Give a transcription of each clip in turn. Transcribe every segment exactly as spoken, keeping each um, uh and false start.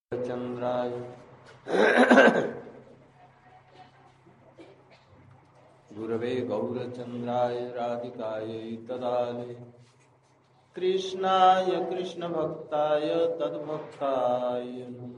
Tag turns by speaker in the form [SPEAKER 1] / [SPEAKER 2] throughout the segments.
[SPEAKER 1] चंद्राय गुरवे गौरचंद्राय राधिकायै तदालये कृष्णाय कृष्णभक्ताय तद्भक्ताय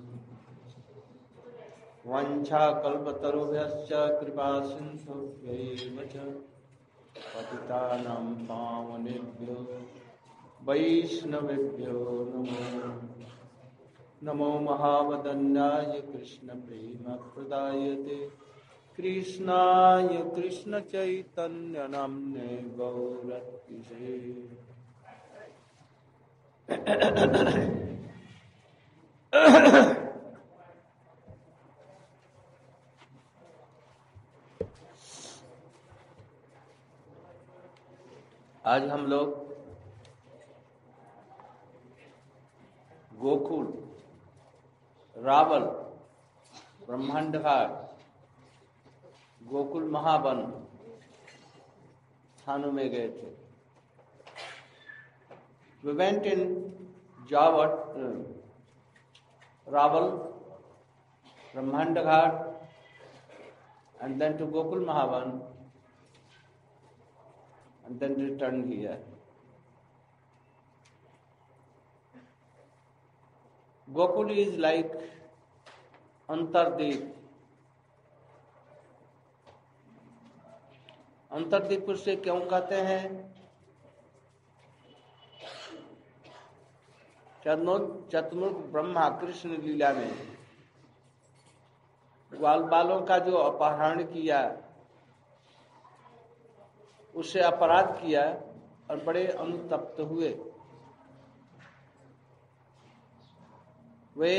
[SPEAKER 1] वंशाकल्पतरुभ्यश्च कृपासिन्धुभ्यैव च पतितानां पावनेभ्यो वैष्णवेभ्यो नमो नमो महावदन्याय कृष्ण प्रेम प्रदायते कृष्णाय कृष्ण चैतन्य नाम्ने गौरतिसे। आज हम लोग गोकुल, रावल, ब्रह्मांड घाट, गोकुल महावन स्थानों में गए थे। We went in Jawat, uh, Raval, Brahmand Ghat, and then to Gokul Mahavan, and then returned here. Gokul is like अंतरदीप। अंतरदीप उसे क्यों कहते हैं? चतुर्मुख ब्रह्मा कृष्ण लीला में ग्वाल बालों का जो अपहरण किया, उससे अपराध किया और बड़े अनुतप्त हुए। वे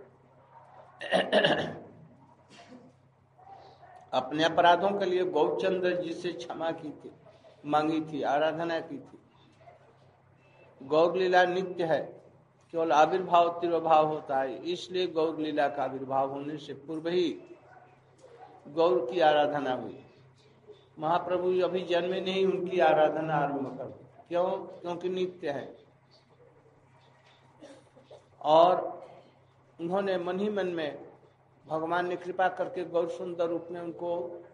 [SPEAKER 1] अपने अपराधों के लिए गौचंद्र जी से क्षमा की थी, मांगी थी, आराधना की थी। गौर लीला नित्य है, केवल आविर्भाव तिरोभाव होता है, इसलिए गौर लीला का आविर्भाव होने से पूर्व ही गौर की आराधना हुई। महाप्रभु अभी जन्मे नहीं, उनकी आराधना आरंभ कर। क्यों? क्योंकि नित्य है और उन्होंने मन ही मन में, भगवान ने कृपा करके गौर सुंदर रूप में उनको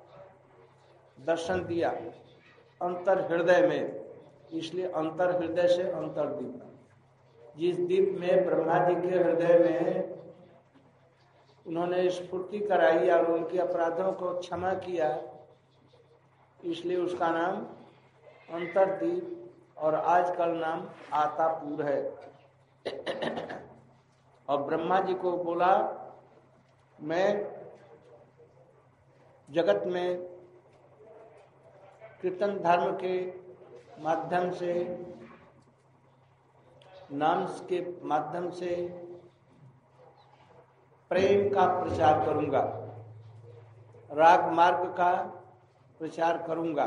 [SPEAKER 1] दर्शन दिया अंतर हृदय में, इसलिए अंतर हृदय से अंतरदीप। जिस दीप में ब्रह्मा जी के हृदय में उन्होंने स्फूर्ति कराई और उनके अपराधों को क्षमा किया, इसलिए उसका नाम अंतरदीप और आजकल नाम आतापुर है। और ब्रह्मा जी को बोला, मैं जगत में कीर्तन धर्म के माध्यम से, नाम के माध्यम से प्रेम का प्रचार करूंगा, राग मार्ग का प्रचार करूंगा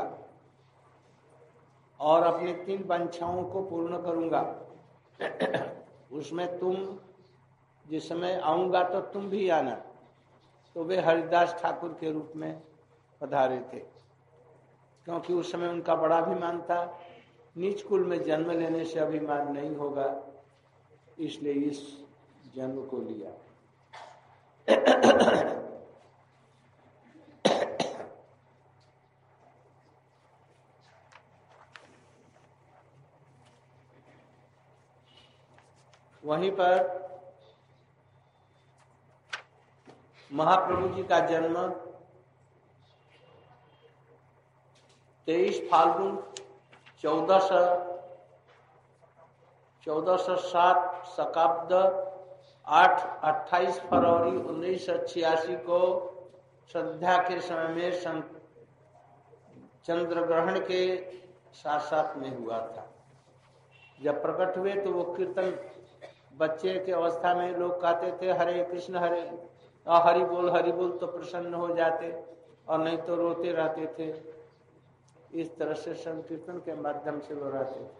[SPEAKER 1] और अपनी तीन वांछाओं को पूर्ण करूंगा। उसमें तुम जिस समय आऊंगा तो तुम भी आना। तो वे हरिदास ठाकुर के रूप में पधारे थे, क्योंकि उस समय उनका बड़ा अभिमान था। नीच कुल में जन्म लेने से अभिमान नहीं होगा, इसलिए इस जन्म को लिया। वहीं पर महाप्रभु जी का जन्म तेईस फाल्गुन चौदह सौ चौदह सौ सात शकाब्द आठ अट्ठाईस फरवरी उन्नीस सौ छियासी को संध्या के समय में चंद्र ग्रहण के साथ साथ में हुआ था। जब प्रकट हुए तो वो कीर्तन, बच्चे के अवस्था में लोग कहते थे हरे कृष्ण हरे, हरि बोल हरि बोल तो प्रसन्न हो जाते और नहीं तो रोते रहते थे। इस तरह से संकीर्तन के माध्यम से वो रहते थे।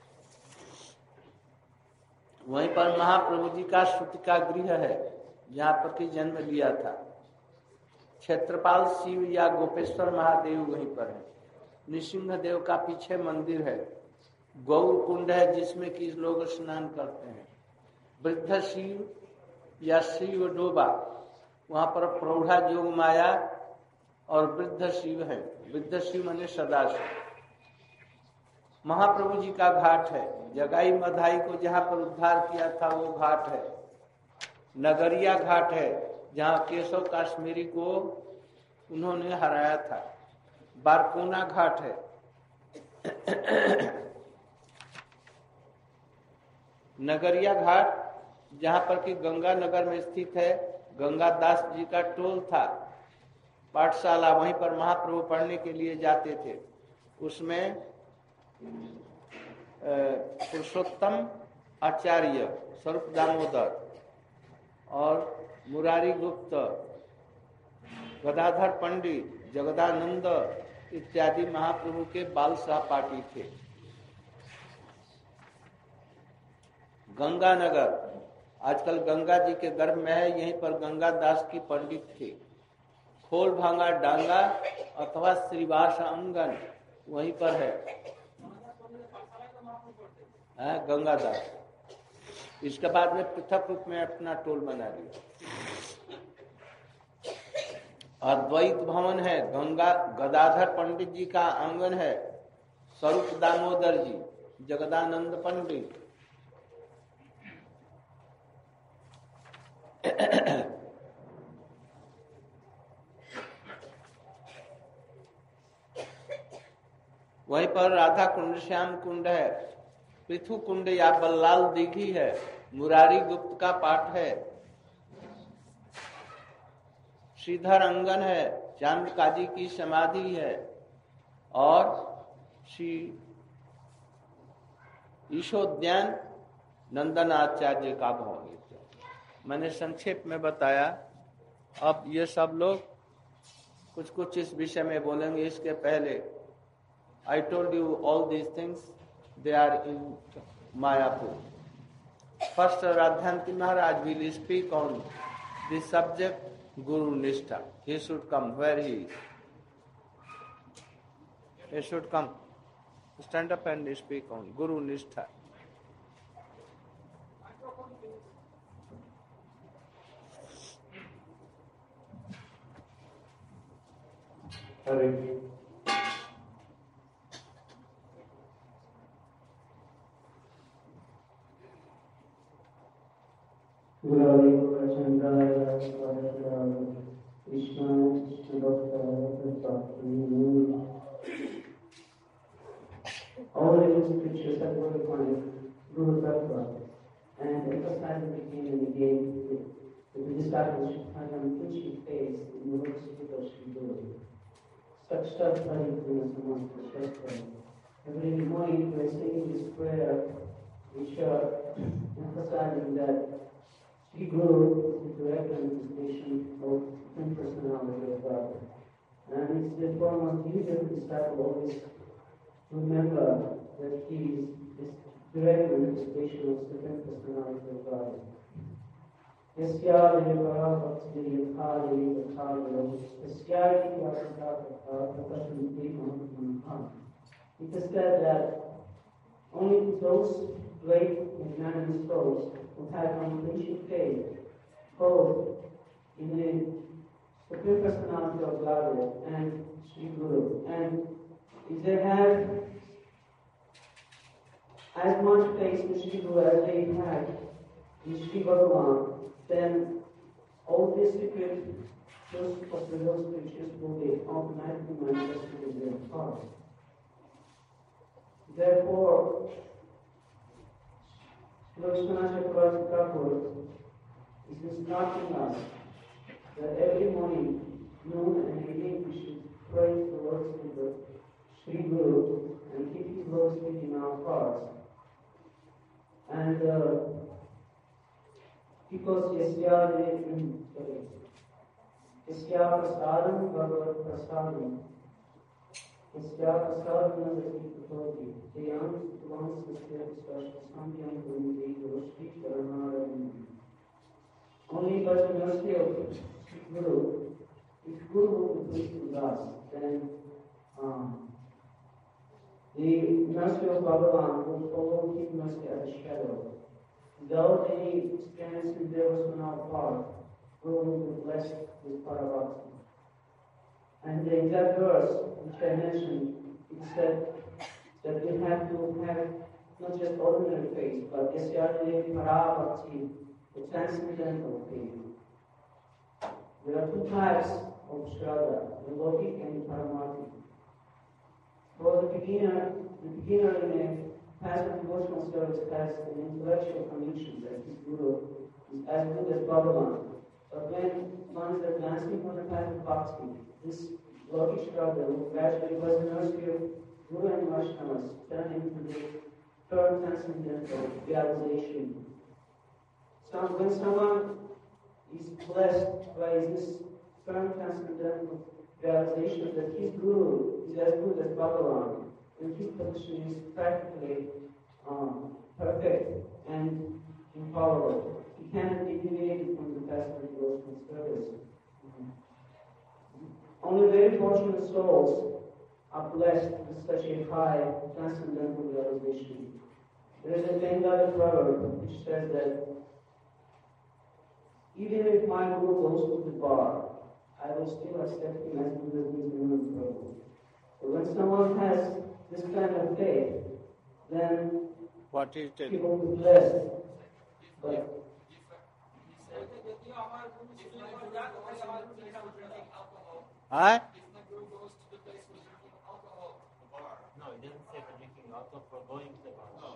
[SPEAKER 1] वहीं पर महाप्रभु जी का श्रुतिका गृह है, जहाँ पर की जन्म लिया था। क्षेत्रपाल शिव या गोपेश्वर महादेव वहीं पर है। नृसिंह देव का पीछे मंदिर है। गौर कुंड है जिसमें कि लोग स्नान करते हैं। वृद्ध शिव या शिव डोबा, वहां पर प्रौढ़ा जोग माया और वृद्ध शिव है। वृद्ध शिव माने सदाशिव। महाप्रभु जी का घाट है। जगाई मधाई को जहाँ पर उद्धार किया था वो घाट है। नगरिया घाट है जहाँ केशव काश्मीरी को उन्होंने हराया था। बारकोना घाट है। नगरिया घाट जहाँ पर कि गंगा नगर में स्थित है। गंगा दास जी का टोल था, पाठशाला, वहीं पर महाप्रभु पढ़ने के लिए जाते थे। उसमें पुरुषोत्तम आचार्य, स्वरूप दामोदर और मुरारी गुप्त, गदाधर पंडित, जगदानंद इत्यादि महाप्रभु के बाल सहपाठी थे। गंगा नगर आजकल गंगा जी के गर्भ में है, यहीं पर गंगा दास की पंडित थे। खोल भांगा डांगा अथवा श्रीवास अंगन वहीं पर है, है गंगा दास। इसके बाद में पृथक रूप में अपना टोल बना लिया। अद्वैत भवन है, गंगा गदाधर पंडित जी का आंगन है, स्वरूप दामोदर जी, जगदानंद पंडित। वहीं पर राधा कुंड, श्याम कुंड है, पृथु कुंड या बल्लाल दिघी है, मुरारी गुप्त का पाठ है, श्रीधर अंगन है, चांद काजी की समाधि है और श्री ईशोद्यान नंदन आचार्य का भवन। मैंने संक्षेप में बताया। अब ये सब लोग कुछ कुछ इस विषय में बोलेंगे। इसके पहले I told you all these things, they are in Mayapur. First, Radhanti Maharaj will speak on this subject, Guru Nishtha. He should come. Where he is? He should come. Stand up and speak on Guru Nishtha.
[SPEAKER 2] Hare Gurave Prachandaya Swadhyaya Krishna Srivastava All religious preachers have glorified Guru Tattva and emphasizing again and again that the disciples should find an ancient faith in the works of the Sri Guru. Such stuff studied in the Samasta Shastra. Every morning we are saying this prayer, which are emphasizing that Sri Guru is the direct manifestation of the personality of God. And it's the foremost duty of the disciple always to remember that he is this direct manifestation of the Supreme Personality of God. Yasyāde parābhakti yathāde yathāde yasyāde parābhakti pratashanti mahamanha. It is said that only those great and magnanimous souls who have complete faith, both in the Supreme Personality of God and Sri Guru, and if they have as much faith in Sri Guru as they have in Sri Bhagavan, then all these secret truths of the Lord's scriptures will be automatically manifested in their hearts. Therefore, Lord Shanashakaraj Thakur is instructing us that every morning, noon and evening we should pray the Lord's name, Sri Guru, and keep His Lord's name in our hearts. And uh, because Yasya Yasya Prasadam Bhagavad Prasadam Yasya Prasadam Nagati Putoti Jayam Tuvam Sasya Sasya Samyam Gurumdi Gurushti Karanaradim. Only by the mercy of Guru, if Guru will be with us, then um, the mercy of Bhagavan will follow His mercy as a shadow. without any experience in devotional part, Guru will be blessed with Parabhakti. And the exact verse which I mentioned, it said that we have to have not just ordinary faith, but Yasyadane Parabhakti, the transcendental faith. There are two types of Shraddha, the Lokic and the Paramati. For the beginner, the beginner in a passive devotional service has an intellectual conviction that his Guru is as good as Bhagavan. But when one is advancing on the path of Bhakti, this Lokic Shraddha will gradually, by the mercy of Guru and Vaishnavas, turn into the third transcendental realization. So when someone is blessed by this firm transcendental realization that his Guru is as good as Bhagavan, and his position is practically um, perfect and infallible. He cannot be deviated from the path of devotional service. Mm-hmm. Only very fortunate souls are blessed with such a high transcendental realization. There is a Bengali proverb which says that even if my Guru goes to the bar, I will still accept him as good as Nityananda Prabhu. But when someone has this kind of faith, then
[SPEAKER 1] what is it?
[SPEAKER 2] He will be blessed. But
[SPEAKER 1] Huh?
[SPEAKER 3] No, he didn't say for drinking alcohol, for going to the bar. No.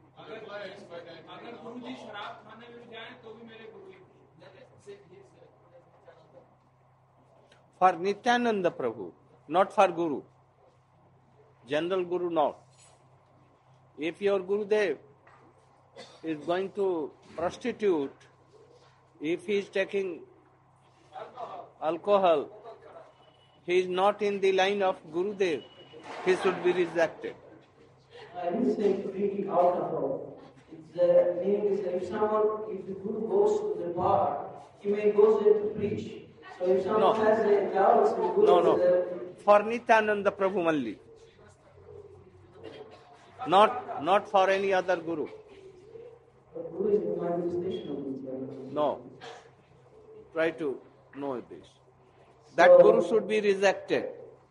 [SPEAKER 1] For Nityananda Prabhu, not for Guru. General Guru, not. If your Gurudev is going to prostitute, if he is taking alcohol, he is not in the line of Gurudev, he should be rejected.
[SPEAKER 2] I didn't say drinking alcohol. It's the meaning is that if someone, if the Guru goes to the bar, he may go there to preach. So if someone
[SPEAKER 1] No.
[SPEAKER 2] has a doubt, the Guru
[SPEAKER 1] No,
[SPEAKER 2] is
[SPEAKER 1] no.
[SPEAKER 2] there.
[SPEAKER 1] For Nityananda Prabhu only. Not, not for any other Guru.
[SPEAKER 2] The Guru is the manifestation of Nityananda.
[SPEAKER 1] No. Try to know this. That Guru should be rejected.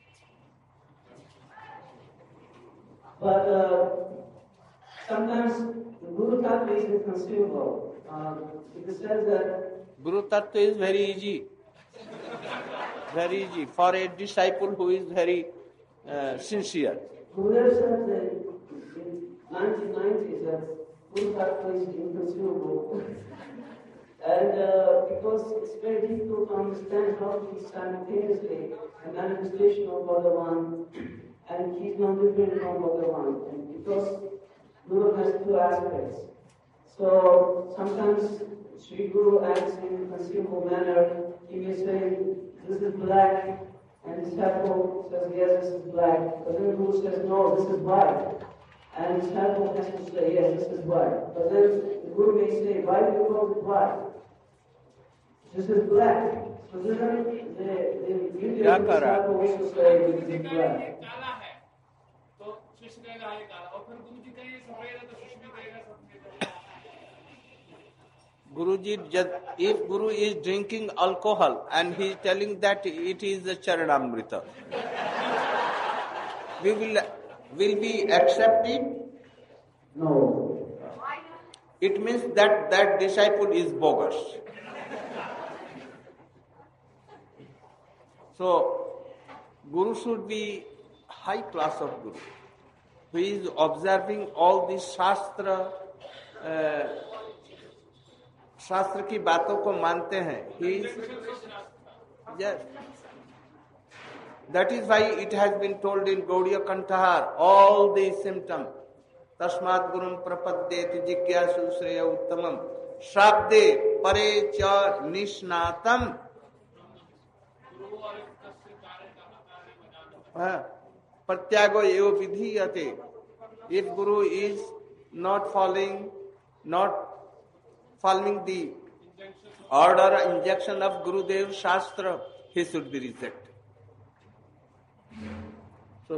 [SPEAKER 2] But uh, sometimes the Guru Tattva is inconceivable. Uh, it is said that
[SPEAKER 1] Guru Tattva is very easy. Very easy. For a disciple who is very uh, sincere.
[SPEAKER 2] Gurudev said that in nineteen nineties that Guru Tattva is inconceivable. And uh, because it's very difficult to understand how he is simultaneously a manifestation of Bhagavan and he is not different from Bhagavan. And because Guru has two aspects. So sometimes Sri Guru acts in a conceivable manner. He may say, this is black, and the disciple says, yes, this is black. But then Guru says, no, this is white. And the disciple has to say, yes, this is white. But then the Guru may say, why do you call it white? This is black. So then the, the beauty of the disciple also say, this is black.
[SPEAKER 1] Guruji, if Guru is drinking alcohol and he is telling that it is the Charanamrita, we will, will we accept it?
[SPEAKER 2] No.
[SPEAKER 1] It means that that disciple is bogus. So, Guru should be high class of Guru, who is observing all these Shastra, uh, शास्त्र की बातों को मानते हैं. He is, yes. That is why it has been told in Gaudiya Kantahar, all these symptoms. Tasmat gurum prapadyeti jigyasu shreya uttamam. Shabde pare cha nishnatam. Pratyago eva vidhiyate. If Guru is not following, not following the order or injunction of Gurudev Shastra, he should be rejected. So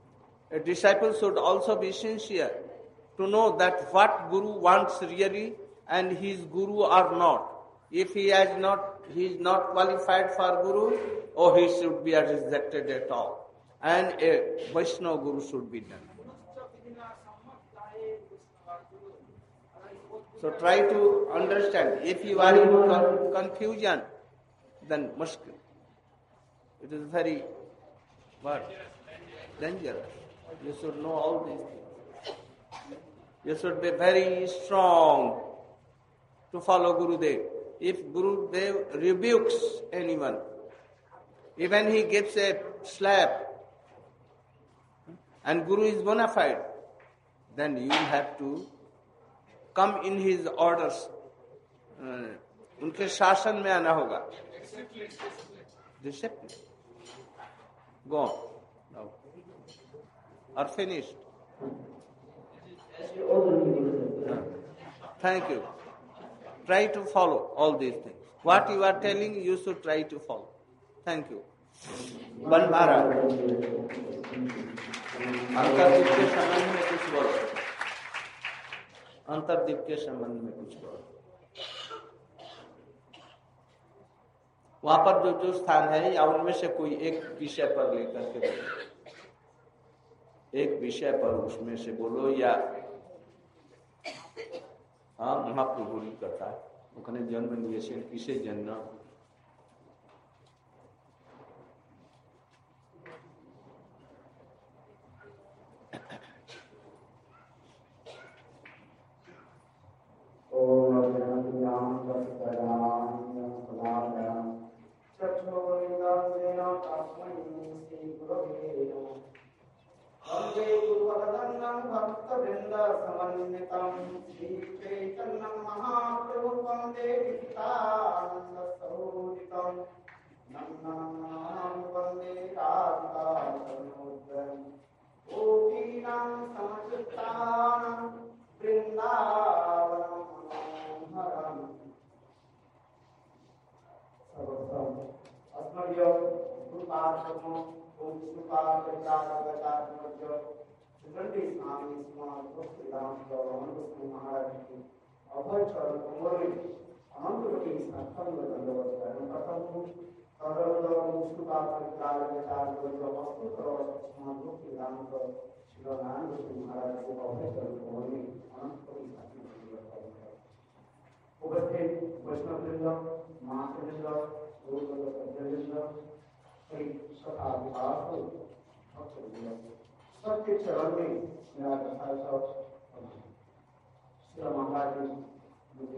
[SPEAKER 1] a disciple should also be sincere to know that what Guru wants really and his guru or not. If he has not, he is not qualified for guru, or he should be rejected at all. And a Vaishnava guru should be done. So try to understand. If you are in con- confusion, then mushkil. It is very what? Dangerous. You should know all these things. You should be very strong to follow Gurudev. If Gurudev rebukes anyone, even he gives a slap, and Guru is bona fide, then you have to come in his orders. Uh, उनके शासन में आना होगा. Discipline. Go on. No. Are finished. Uh, thank you. Try to follow all these things. What you are telling, you should try to follow. Thank you. One Maharaj. अंतर्दीप के संबंध में कुछ बोलो. अंतर्दीप के संबंध में कुछ बोलो. वहां पर जो जो स्थान है या उनमें से कोई एक विषय पर लेकर के बोलो. एक विषय पर उसमें से बोलो या हाँ महाप्रभु की कथा ওখানে জন্ম নিয়েছেন কিসের জন্য सबके चरण में मेरा कथा सब श्री महाराज मुझे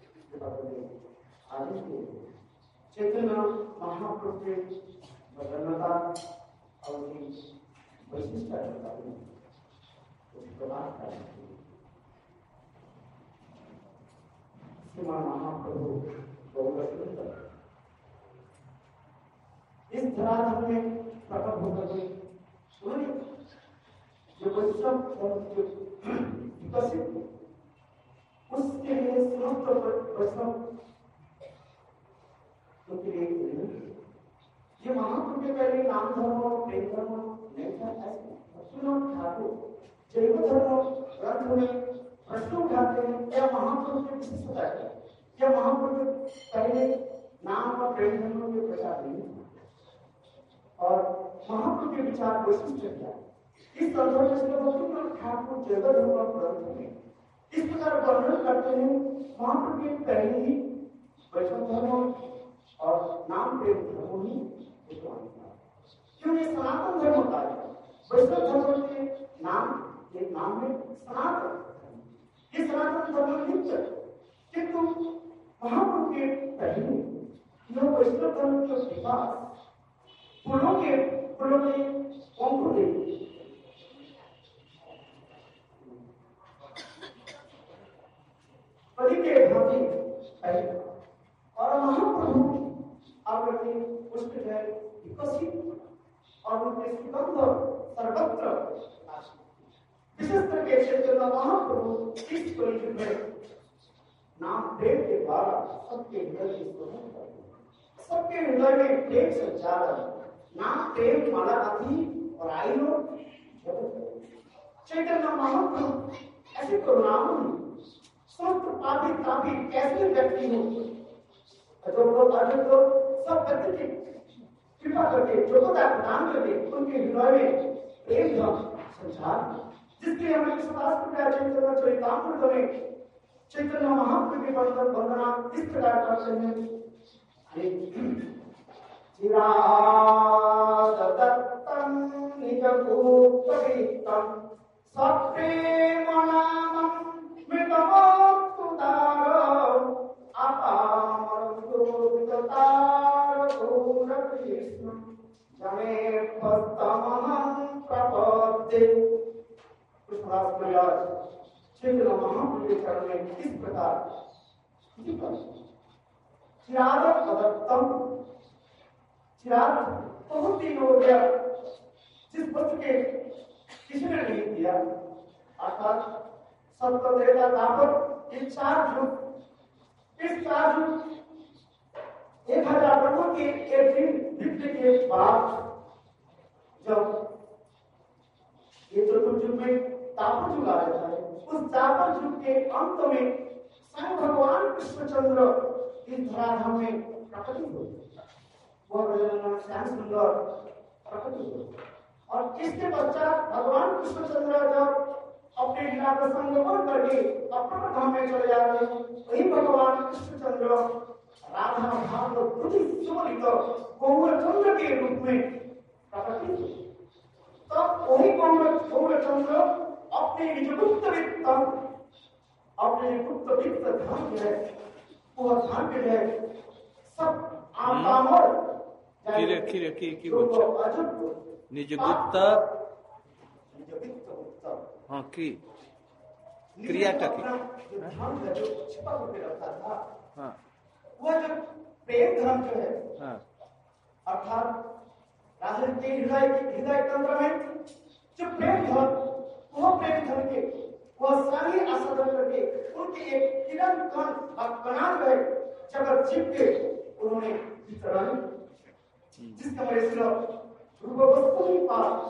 [SPEAKER 1] आदेश दिए चैतन्य महाप्रभु के प्रसन्नता और उनकी वैशिष्टता प्रदान करते श्रीमान महाप्रभु बहुत सुंदर इस धरातल में प्रकट होकर के सूर्य जो वैष्णव विकसित उसके लिए समस्त वैष्णव उनके लिए ये महाप्रभु के पहले नाम धर्म प्रेम धर्म नहीं था ऐसे सुनो ठाकुर जैव धर्म ग्रंथ में प्रश्न उठाते हैं यह महाप्रभु की विशिष्टता है यह महाप्रभु पहले नाम और प्रेम धर्म के प्रचार नहीं और महाप्रभु के विचार वैशिष्ट क्या इस संदर्भ में ठाकुर जैव धर्म ग्रंथ में इस प्रकार वर्णन करते हैं महाप्रभु के पहले ही वैष्णव धर्म और नाम प्रेम धर्म ही क्यों ये सनातन धर्म का है वैष्णव धर्म के नाम के नाम में सनातन ये सनातन धर्म नित्य किंतु महाप्रभु के पहले यह वैष्णव धर्म के विकास फूलों के फूलों के अंकुर पति के भांति और महाप्रभु आपके पुष्प है विकसित और उनके सुगंध सर्वत्र विशेष करके क्षेत्र में महाप्रभु इस कलयुग में नाम प्रेम के द्वारा सबके हृदय सबके हृदय में प्रेम संचालन नाम प्रेम माला अति और आयु चैतन्य महाप्रभु ऐसे करुणामयी
[SPEAKER 4] सुस्त पापी तापी कैसे व्यक्ति हो जो लोग अर्जुन को सब व्यक्ति की कृपा करके जोगता प्रदान करके उनके हृदय में प्रेम धर्म संसार जिसके हमें शास्त्र चैतन्य चरितामृत में चैतन्य महाप्रभु के बंधन वंदना इस प्रकार करते हैं चिराद दत्तम निज भूतवित्तम सप्रेमनामं मृतमोक्तुदारो अपामरं दूरतार कृष्ण जमे पद्महं प्रपद्ये। कृष्णदास कविराज चैतन्य महाप्रभु के चरण में इस प्रकार चिराद दत्तम चिराग बहुत दिन हो गया जिस वस्तु के किसी ने नहीं दिया अर्थात सत्य त्रेता दापत ये चार युग इस चार युग एक हजार वर्षों के एक दिन बीतने के बाद जब ये चतुर्थ युग में दापर युग आ जाता है उस दापर युग के अंत में स्वयं भगवान कृष्णचंद्र इस धराधाम में प्रकट हुए वह श्याम सुंदर प्रकट हुए और इसके पश्चात भगवान कृष्णचंद्र जब अपने लीला का संगमन करके अपने धाम में चले जाते हैं वही भगवान कृष्णचंद्र राधा भाव बुद्धि सुमलित गौरचंद्र के रूप में प्रकट हुए तब वही गौरचंद्र अपने निजगुप्त वित्त अपने गुप्त वित्त धाम जो है वह धाम जो है सब आपामर
[SPEAKER 1] किरे किरे की की बोलছো निज गुप्त हाँ की क्रियाটা কি
[SPEAKER 4] छिपा करके रखा था
[SPEAKER 1] हाँ
[SPEAKER 4] वह जो प्रेम धर्म जो है
[SPEAKER 1] हाँ
[SPEAKER 4] अर्थात राजन के हृदय हृदय तंत्र में जो प्रेम धर्म वह प्रेम धर्म के वह सारी आसाधन करके उनके एक किरण कण कणान गए जगत जीव के उन्होंने वितरण जिसका मेरे सिर्फ रूप वस्तु ही पास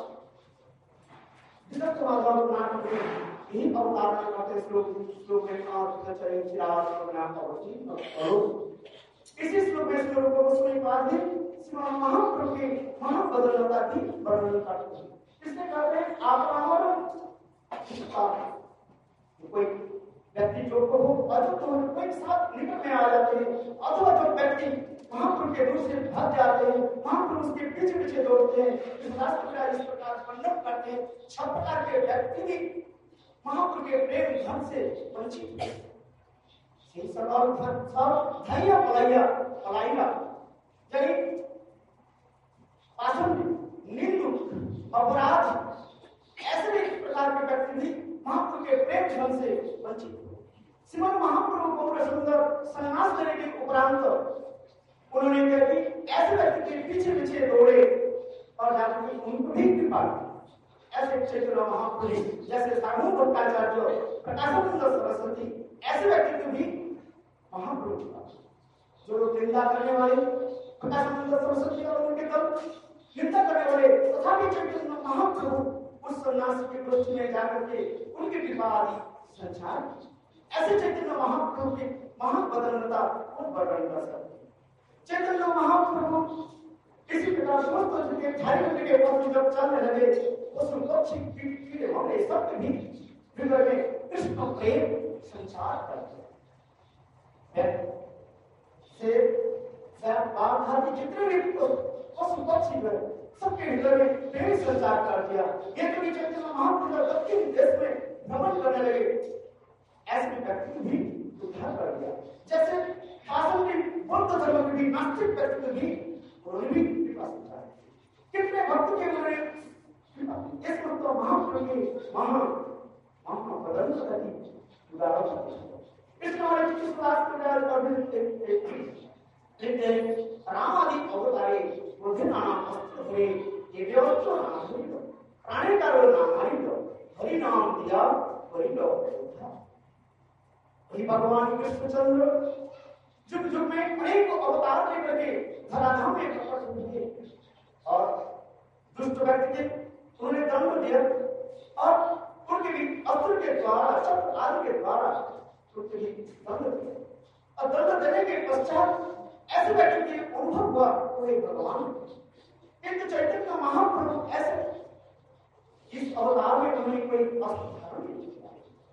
[SPEAKER 4] जिसका माधव नाटक में यही अवतारणा करते श्लोक श्लोक में कहा चरण चिराग नाम का इसी श्लोक में श्लोक वस्तु ही पास है श्रीमान महाप्रभु के महाबदलता की वर्णन करते हैं इसने कहते हैं आप हमारा कोई व्यक्ति जो को हो अजुत हो कोई साथ निकट में आ जाते हैं अथवा जो व्यक्ति महाप्रभु के दूर से भाग जाते हैं महाप्रभु उसके पीछे पीछे दौड़ते हैं इस राष्ट्र का इस प्रकार वर्णन करते हैं छह प्रकार के व्यक्ति भी महाप्रभु के प्रेम धन से वंचित है सरल सब धैर्य पलाया पलाइला जरी पाषण निंदु अपराध ऐसे भी प्रकार के व्यक्ति भी महाप्रभु के प्रेम धन से वंचित श्रीमद महाप्रभु को सुंदर संन्यास करने के उपरांत उन्होंने क्या कि ऐसे व्यक्ति के पीछे पीछे दौड़े और जाकर उनको भी कृपा ऐसे चैतन्य महाप्रभु जैसे साधु भट्टाचार्य प्रकाशानंद सरस्वती ऐसे व्यक्ति को भी महाप्रभु जो लोग निंदा करने वाले प्रकाशानंद सरस्वती और उनके दल निंदा करने वाले तथापि चैतन्य महाप्रभु उस सन्यासी के गोष्ठी में जाकर के उनकी कृपा आदि संचार ऐसे चैतन्य महाप्रभु की महाबदलता को वर्णन कर सकते चैतन्य महाप्रभु इसी प्रकार समस्त के ढाई के पक्ष जब चलने लगे उस पक्षी कीड़े होने सब भी हृदय में कृष्ण प्रेम संचार करते हैं से बाघ आदि जितने भी पशु पक्षी हैं सबके हृदय में प्रेम संचार कर दिया ये कभी चैतन्य महाप्रभु दक्षिण देश में भ्रमण करने लगे ऐसे व्यक्ति भी उद्धार कर दिया जैसे शासन की बौद्ध धर्म में भी नास्तिक व्यक्ति भी उन्होंने भी कृपा संचार कितने भक्त के उन्होंने इस तो महाप्रभु की महा महा बदल सकती उदाहरण इस हमारे किस बात को याद कर लेते राम आदि अवतारे बुद्धि नाम अस्त्र हुए ये व्यवस्था नाम हुई प्राणी का नाम हरि दो हरि नाम दिया हरि दो वही भगवान कृष्णचंद्र जुग जुग में अनेक अवतार लेकर के धराधाम में प्रकट हुए और दुष्ट व्यक्ति के उन्होंने दंड दिया और उनके भी अस्त्र के द्वारा चक्र आदि के द्वारा उसके लिए दंड दिया और दंड देने के पश्चात ऐसे व्यक्ति के अनुभव हुआ वो एक भगवान किंतु चैतन्य महाप्रभु ऐसे इस अवतार में उन्होंने कोई अस्त्र धारण नहीं किया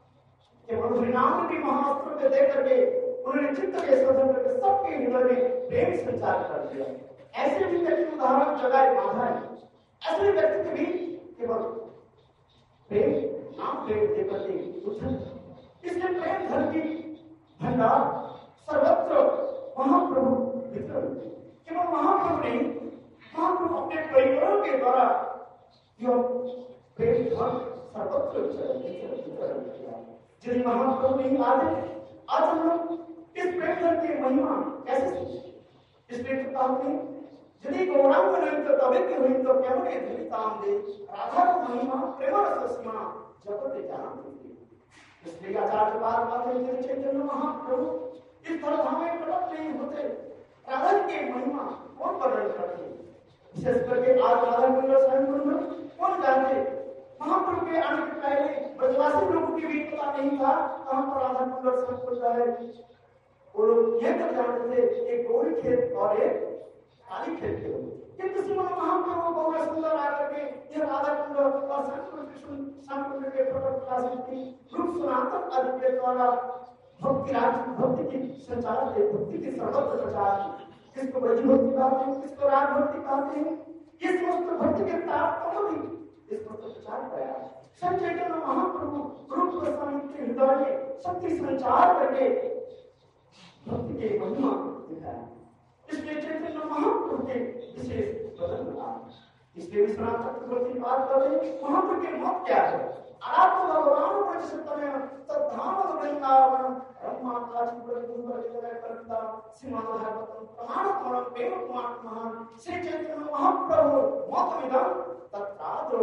[SPEAKER 4] केवल हरिनाम की महाअस्त्र को देख करके उन्होंने चित्त के शोधन करके सबके हृदय में प्रेम संचार कर दिया। ऐसे भी व्यक्ति उदाहरण जगाए बाधा है, ऐसे व्यक्ति भी केवल प्रेम नाम प्रेम देकर के उठन इसलिए प्रेम धन की भंडार सर्वत्र महाप्रभु वितरण केवल महाप्रभु नहीं महाप्रभु अपने परिवारों के द्वारा जो प्रेम धन सर्वत्र वितरण किया। यदि महाप्रभु नहीं आते आज हम लोग इस प्रेम धन की महिमा कैसे समझे। इसलिए तो कहते हैं यदि गौरांग नहीं तो तभी की हुई तो क्या बने धरिताम दे राधा को महिमा प्रेम रस सीमा जगत जान देती। इसलिए आचार्य बात बात है चैतन्य महाप्रभु इस धर्म में प्रकट नहीं होते राधा की महिमा कौन वर्णन करते विशेष करके आज राधा कुंड स्वयं कुंड कौन जानते। महाप्रभु के आने के पहले ब्रजवासी लोगों की भी पता नहीं था कहां पर राधा कुंड स्वयं कुंड है। वो लोग यह तक जानते थे एक गौरी खेत और एक काली खेत के लोग किंतु श्रीमद महाप्रभु बहुत सुंदर आकर के यह राधा कुंड और संकुल कृष्ण संकुल के प्रकट प्रकाशित रूप सनातन आदि के द्वारा भक्ति राज भक्ति की संचार है भक्ति की सर्वत्र प्रचार किसको ब्रज भक्ति कहते हैं किसको राग भक्ति कहते हैं किस समस्त भक्ति के तार को भी इस पर प्रचार कराया। संत चैतन्य महाप्रभु रूप गोस्वामी के हृदय में शक्ति संचार करके भक्ति के महिमा दिखाया। इसलिए चैतन्य महाप्रभु के विशेष बदन बना। इसलिए विश्वनाथ चक्रवर्ती बात कर रहे महाप्रभु के मत क्या है आत्म भगवान प्रचलितमय तद्धाम वृंदावन ब्रह्मा काची ब्रह्म जगह करता श्रीमद् भागवतम प्रमाण परम प्रेम कुमार महान श्री चैतन्य महाप्रभु मत विदम तत्रादो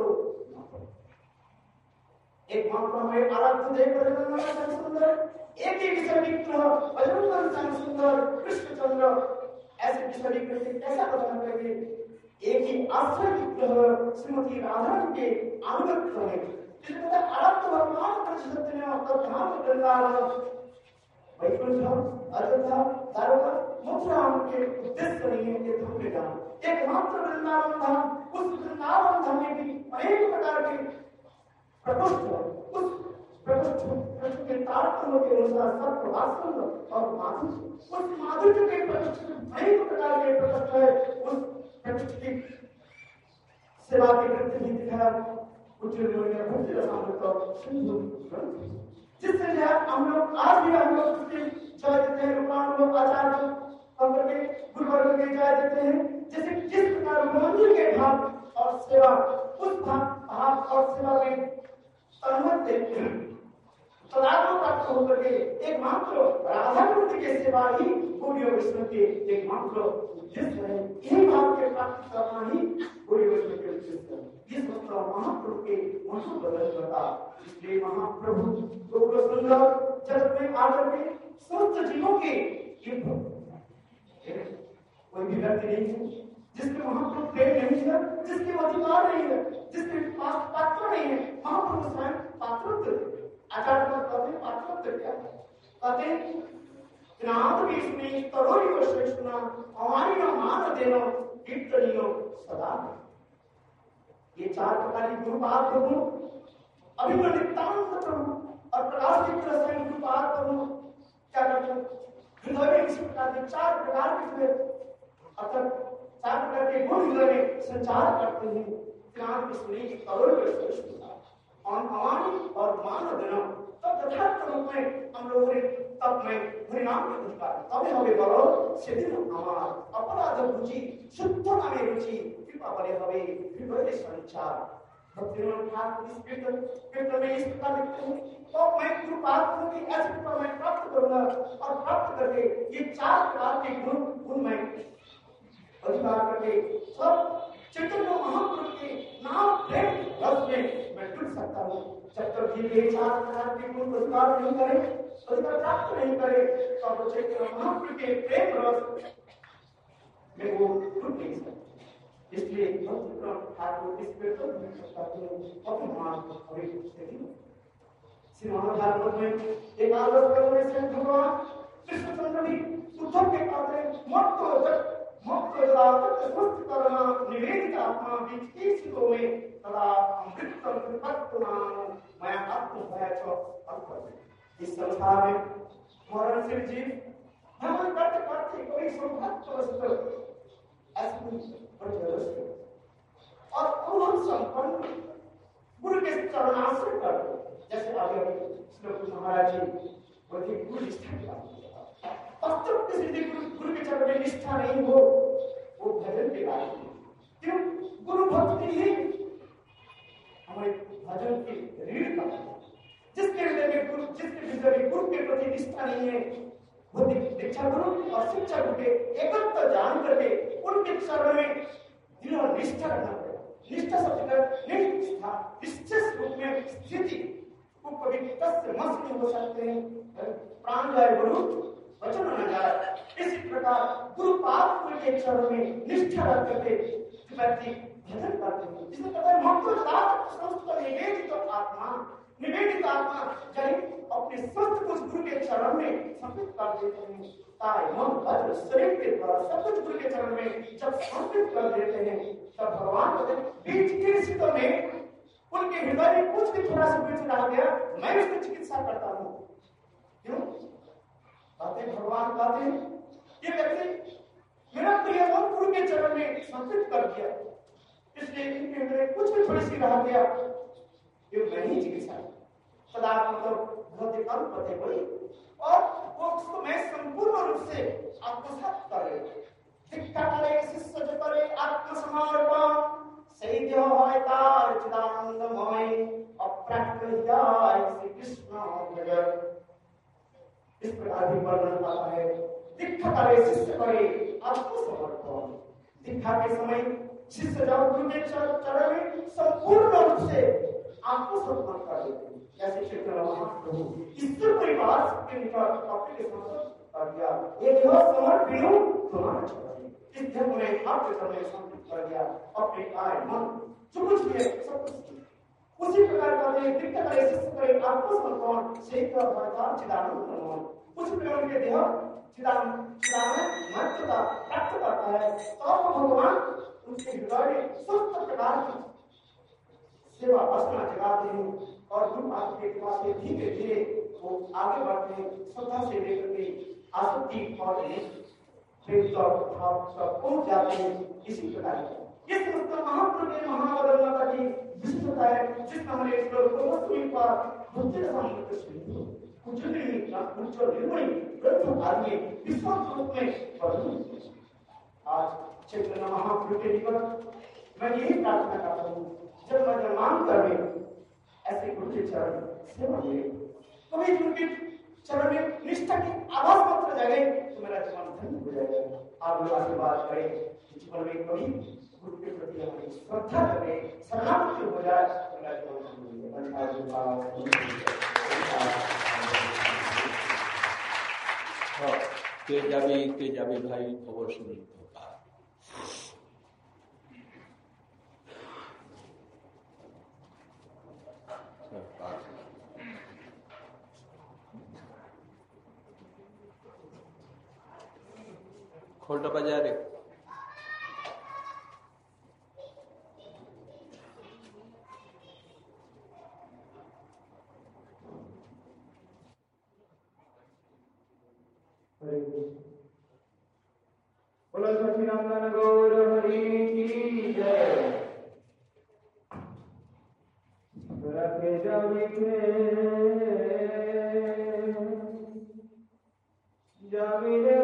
[SPEAKER 4] एक महाप्रभु में आराध्य देव ब्रह्म सुंदर एक ही विषय विग्रह बजरंग सुंदर कृष्णचंद्र ऐसे विषय विग्रह कैसा वर्णन करेंगे। एक ही आश्रय विग्रह श्रीमती राधा के अनुगत है इसलिए आराध्य भगवान प्रचलितमय तद्धाम वृंदावन वैकुंठ अयोध्या द्वारका मथुरा के उद्देश्य नहीं है ये धर्म जान एकमात्र वृंदावन धाम उस वृंदावन धाम में भी अनेक प्रकार के प्रकोष्ठ उस प्रकोष्ठ प्रकोष्ठ के तारतम्य के अनुसार सब वास्तव और माधुर्य उस माधुर्य के प्रकोष्ठ अनेक प्रकार के प्रकोष्ठ है उस प्रकोष्ठ की सेवा के कृत्य भी दिखाया कुछ लोगों ने भक्ति रसामृत और सिंधु जिससे हम लोग आज भी हम लोग उसकी जय देते हैं रूपान लोग आचार्य अंदर के गुरु वर्ग के जय देते हैं जैसे जिस प्रकार मंदिर के भाव और सेवा उस भाव और सेवा में तन्मय देते हैं तदात्म प्राप्त होकर के एकमात्र राधा कुंड के सेवा ही गौड़ीय वैष्णव के एकमात्र उद्देश्य है। यही भाव के प्राप्त करना ही गौड़ीय वैष्णव के उद्देश्य है। इस मतलब महाप्रभु के महाबदल बता इसलिए महाप्रभु गौर सुंदर जगत में आकर के समस्त जीवों के कोई भी व्यक्ति नहीं है जिसके महाप्रभु प्रेम नहीं है जिसके अधिकार नहीं है जिसके पास पात्र नहीं है महाप्रभु स्वयं पात्र आचार्य पर कहते पात्र क्या कहते नाथ भी इसमें तरोई को श्रेष्ठना हमारी न मान देनो कीर्तनियो सदा। ये चार प्रकार की गुरुपाद प्रभु अभिमनितांत प्रभु और प्रकाश की तरह से गुरुपाद प्रभु क्या करते हृदय में इस प्रकार के चार प्रकार के अर्थात चार प्रकार के गुण हृदय में संचार करते हैं ज्ञान विश्लेष करोड़ श्रेष्ठता और भवानी और मान देना तब यथार्थ रूप में हम लोगों ने तब में परिणाम के अधिकार तब हमें बलो सेदिन हमार अपराध रुचि शुद्ध नामे रुचि कृपा बले हवे हृदय संचार भक्तिमान ठाकुर इस कीर्तन कीर्तन में इस प्रकार लिखते हैं तो मैं कृपात को की ऐसी कृपा मैं प्राप्त करूंगा और प्राप्त करके ये चार प्रकार के गुण गुण मैं अधिकार करके सब चैतन्य महाप्रभु के नाम प्रेम रस में मैं डूब सकता हूँ। जब तक ये चार प्रकार के गुण अधिकार नहीं करे अधिकार प्राप्त नहीं करे तो आप चैतन्य महाप्रभु के प्रेम रस में वो डूब नहीं सकते। इसलिए ठाकुर इस कीर्तन में अपमान श्रीमद् भागवत में एकादश स्कंद में से भगवान कृष्णचंद्र भी उद्धव के कहते हैं मत मत समस्त कर्म निवेदित आत्मा विचिकित्सितो में तदा अमृतम कृपत्तुनाम मैं आत्मभय च अर्पण। इस संसार में मरणशील जीव भ्रमण करते करते कभी सौभाग्यवश ऐसे और हम संपन्न गुरु के चरणाश्रय करते जैसे आगे श्लोक महाराज जी बोलते गुरु निष्ठा की बात वास्तव किसी गुरु गुरु के चरण में निष्ठा नहीं हो वो भजन बेकार है। क्यों? गुरु भक्ति ही हमारे भजन की रीढ़ का जिसके हृदय में गुरु जिसके हृदय में गुरु के प्रति निष्ठा नहीं है वो दीक्षा गुरु और शिक्षा गुरु के एकत्र जान करके उनके चरण में जिन्होंने निष्ठा रखना पड़ेगा। निष्ठा शब्द का निष्ठा निश्चित रूप में स्थिति को कभी तस्य मस्त नहीं हो सकते हैं। प्राण जाए गुरु वचन न जाए। इसी प्रकार गुरु पाद के चरण में निष्ठा रख करके व्यक्ति भजन करते हैं। इसमें कहते हैं मत समस्त निवेदित तो आत्मा निवेदित आत्मा यानी अपने स्वस्थ कुछ गुरु के चरण में समर्पित कर देते हैं। ताई मन वज्र शरीर के द्वारा सब कुछ गुरु के चरण में जब समर्पित कर देते हैं तब भगवान कहते हैं बीच के स्थितियों में उनके हृदय में कुछ भी थोड़ा सा बीच रह गया मैं उसकी चिकित्सा करता हूँ। क्यों? कहते भगवान कहते हैं ये व्यक्ति मेरा प्रियतम गुरु के चरण में समर्पित कर दिया इसलिए इनके हृदय कुछ भी थोड़ी सी रह गया ये मैं ही चिकित्सा सदा मतलब बहुत ही कम पते हुई और वो उसको मैं संपूर्ण रूप से आत्मसात कर ले दीक्षा करे शिष्य जो करे आत्मसमर्पण सही देह है तार चिदानंदमय अप्राकृत्याय श्री कृष्ण भजन। इस प्रकार भी वर्णन आता है दीक्षा करे शिष्य करे आत्मसमर्पण। दीक्षा के समय शिष्य जब गुरु के चरण में संपूर्ण रूप से आत्मसमर्पण कर देते हैं जैसे चैतन्य महाप्रभु ईश्वर परिवार के निकट अपने के समर्पण कर दिया एक यह समर्पण तुम्हारा चरण इस धर्म में आपके चरण में समर्पित कर दिया अपने काय मन जो कुछ भी है सब कुछ उसी प्रकार का दीक्षा करे शिष्य करे आत्मसमर्पण से भगवान चिदानंद मन उसी प्रकार के देह चिदानंद चिदानंद महत्वता प्राप्त करता है तो भगवान उनके हृदय में स्वस्थ प्रकार की सेवा वासना जगाते हैं और गुरु आपके कृपा से धीरे धीरे वो आगे बढ़ते हैं श्रद्धा से लेकर के आसक्ति और प्रेम तक भाव तक पहुंच जाते हैं। इसी प्रकार ये समस्त महाप्रभु के महावदनता की विशिष्टता है जिसमें हमने श्लोक को सुनी पर भक्ति रसामृत सिंधु कुचली कुछ निर्मणि ग्रंथ आदि में विश्वास रूप में पढ़ू। आज चैतन्य महाप्रभु के निकट मैं यही प्रार्थना करता हूँ जब मैं जन्मांतर में ऐसे गुरु के चरण सेवा मिले कभी उनके चरण में निष्ठा की आवाज मात्र जागे तो मेरा जीवन धन्य हो जाएगा। आप लोग आशीर्वाद करें जीवन में कभी गुरु के प्रति हमारी श्रद्धा जगे शरणागति हो जाए तो मेरा जीवन धन्य हो जाए।
[SPEAKER 1] तेजाबी तेजाबी भाई खबर सुनी खोल्टा बाजार है
[SPEAKER 5] बोलो सच्चिदानंद गौर हरि की जय। रखे जावी के जावी रे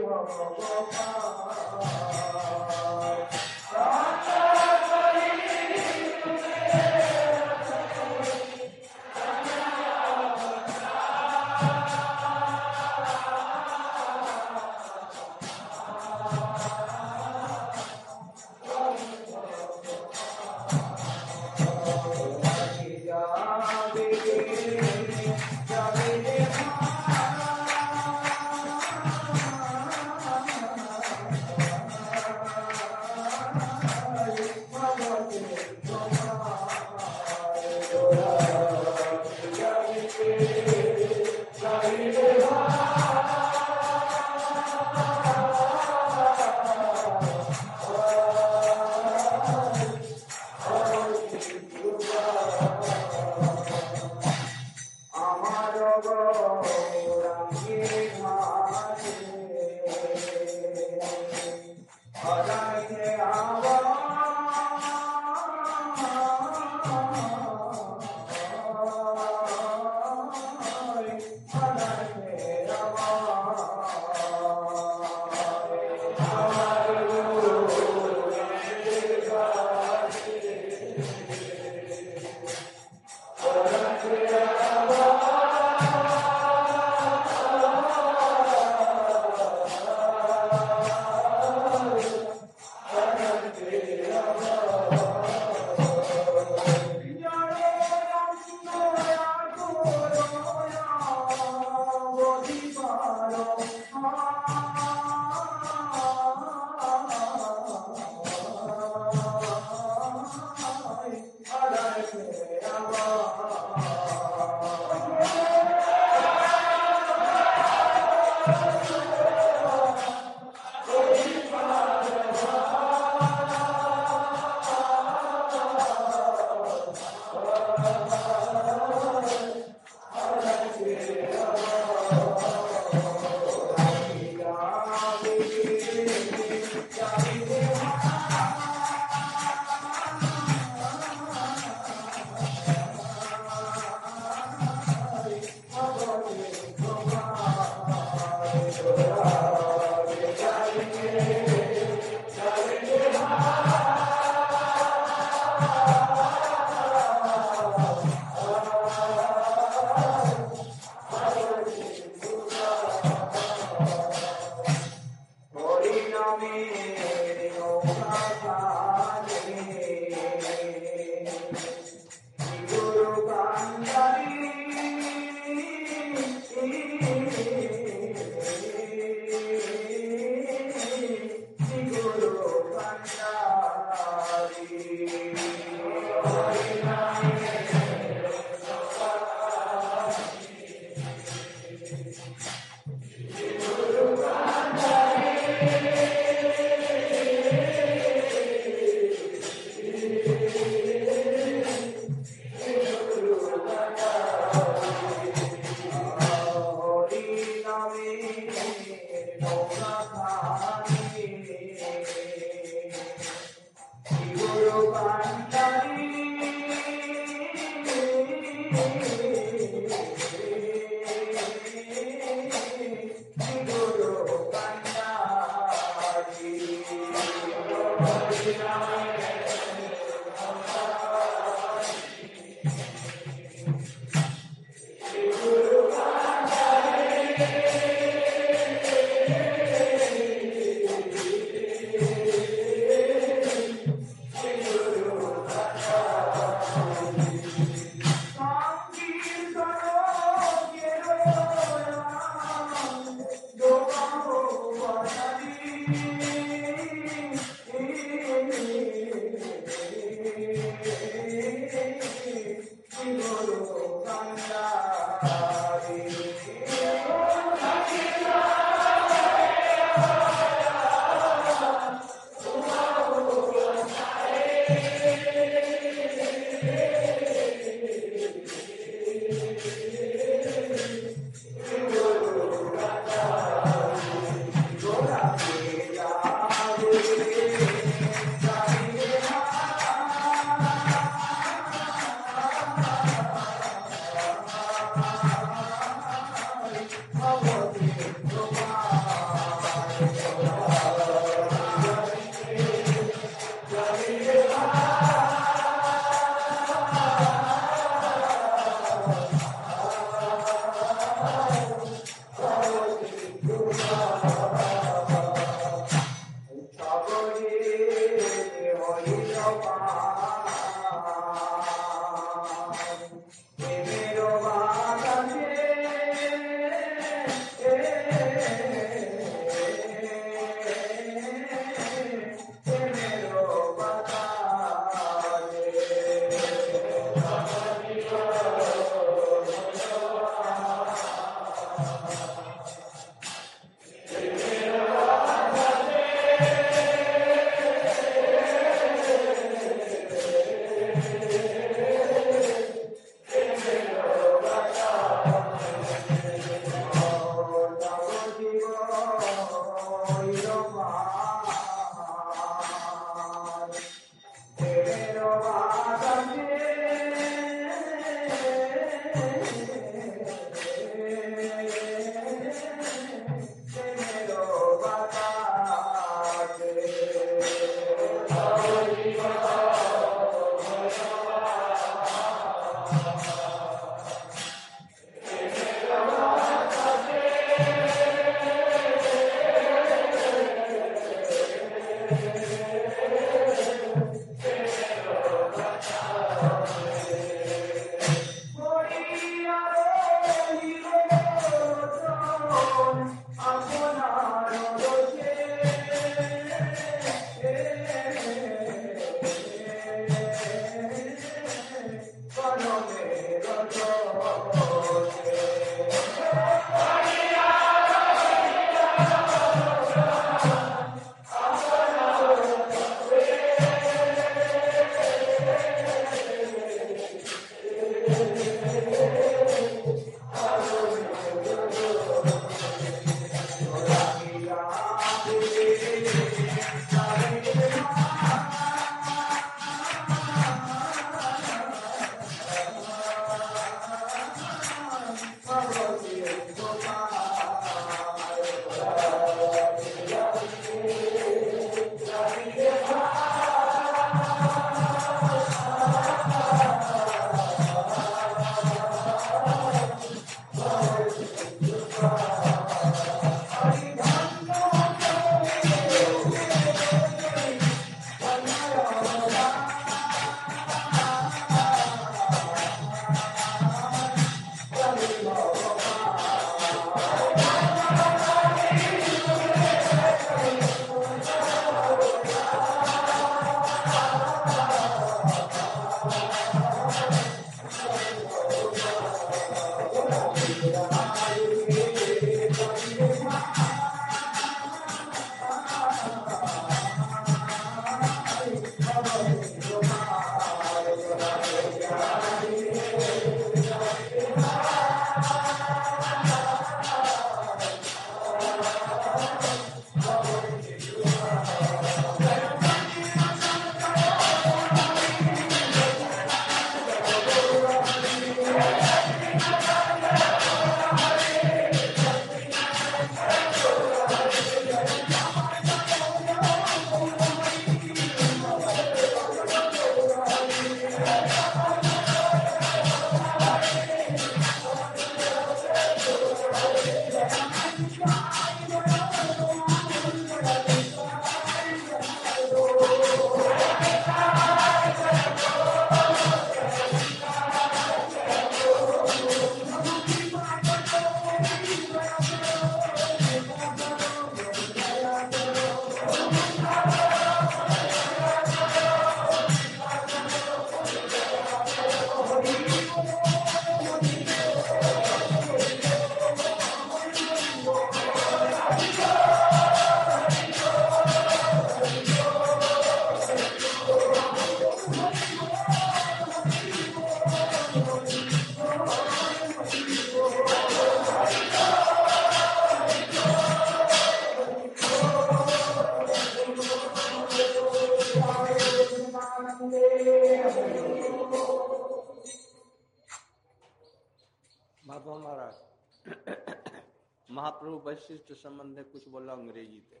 [SPEAKER 1] अब हमारा महाप्रभु वैशिष्ट संबंध में कुछ बोला अंग्रेजी थे।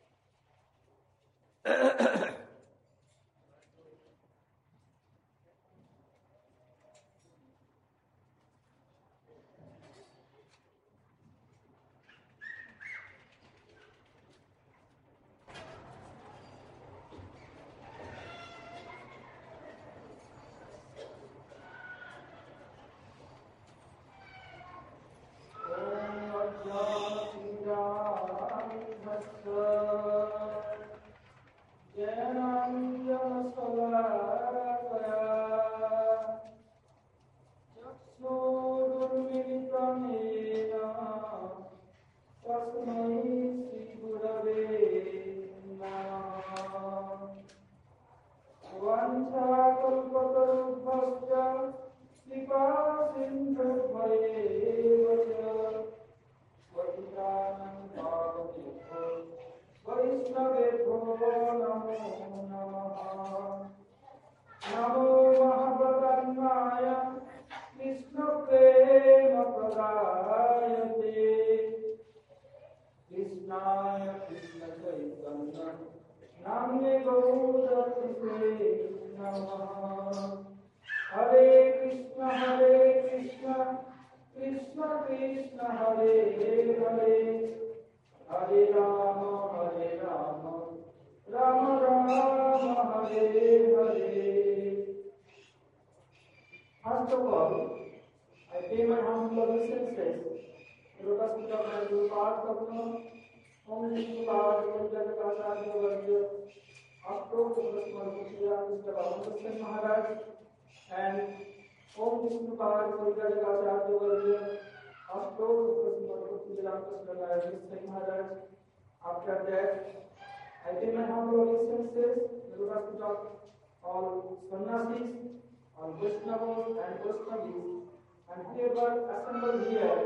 [SPEAKER 5] After that, I pay my humble obeisances to the Lord of all sannyasis, all Vaishnavas and Vaishnavis, and whoever assembled here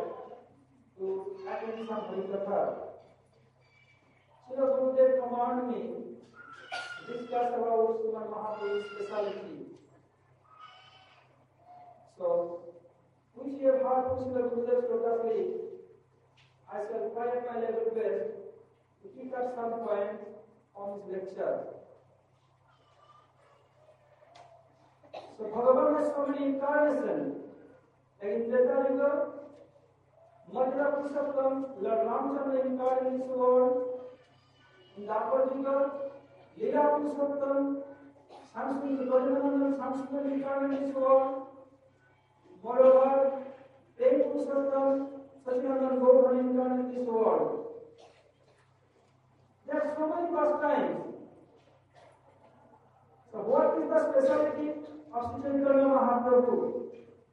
[SPEAKER 5] to attend some Harikatha. Srila Gurudev commanded me to discuss about Srimad Mahaprabhu's speciality. So, which you have heard from Srila Gurudev totally, I shall try at my level best to pick up some points on his lecture. So Bhagavan has so many incarnations. Like in Treta Yuga, Madhya Purushottam, Lord Ramchandra incarnated in this world. In Dwapar Yuga, Leela Purushottam, Samsung Gajanananda, Samsung incarnated in this world. Moreover, Prem Purushottam, Sachidananda Gaura incarnated in this world. There are so many pastimes. So what is the speciality of Sri Chaitanya Mahaprabhu?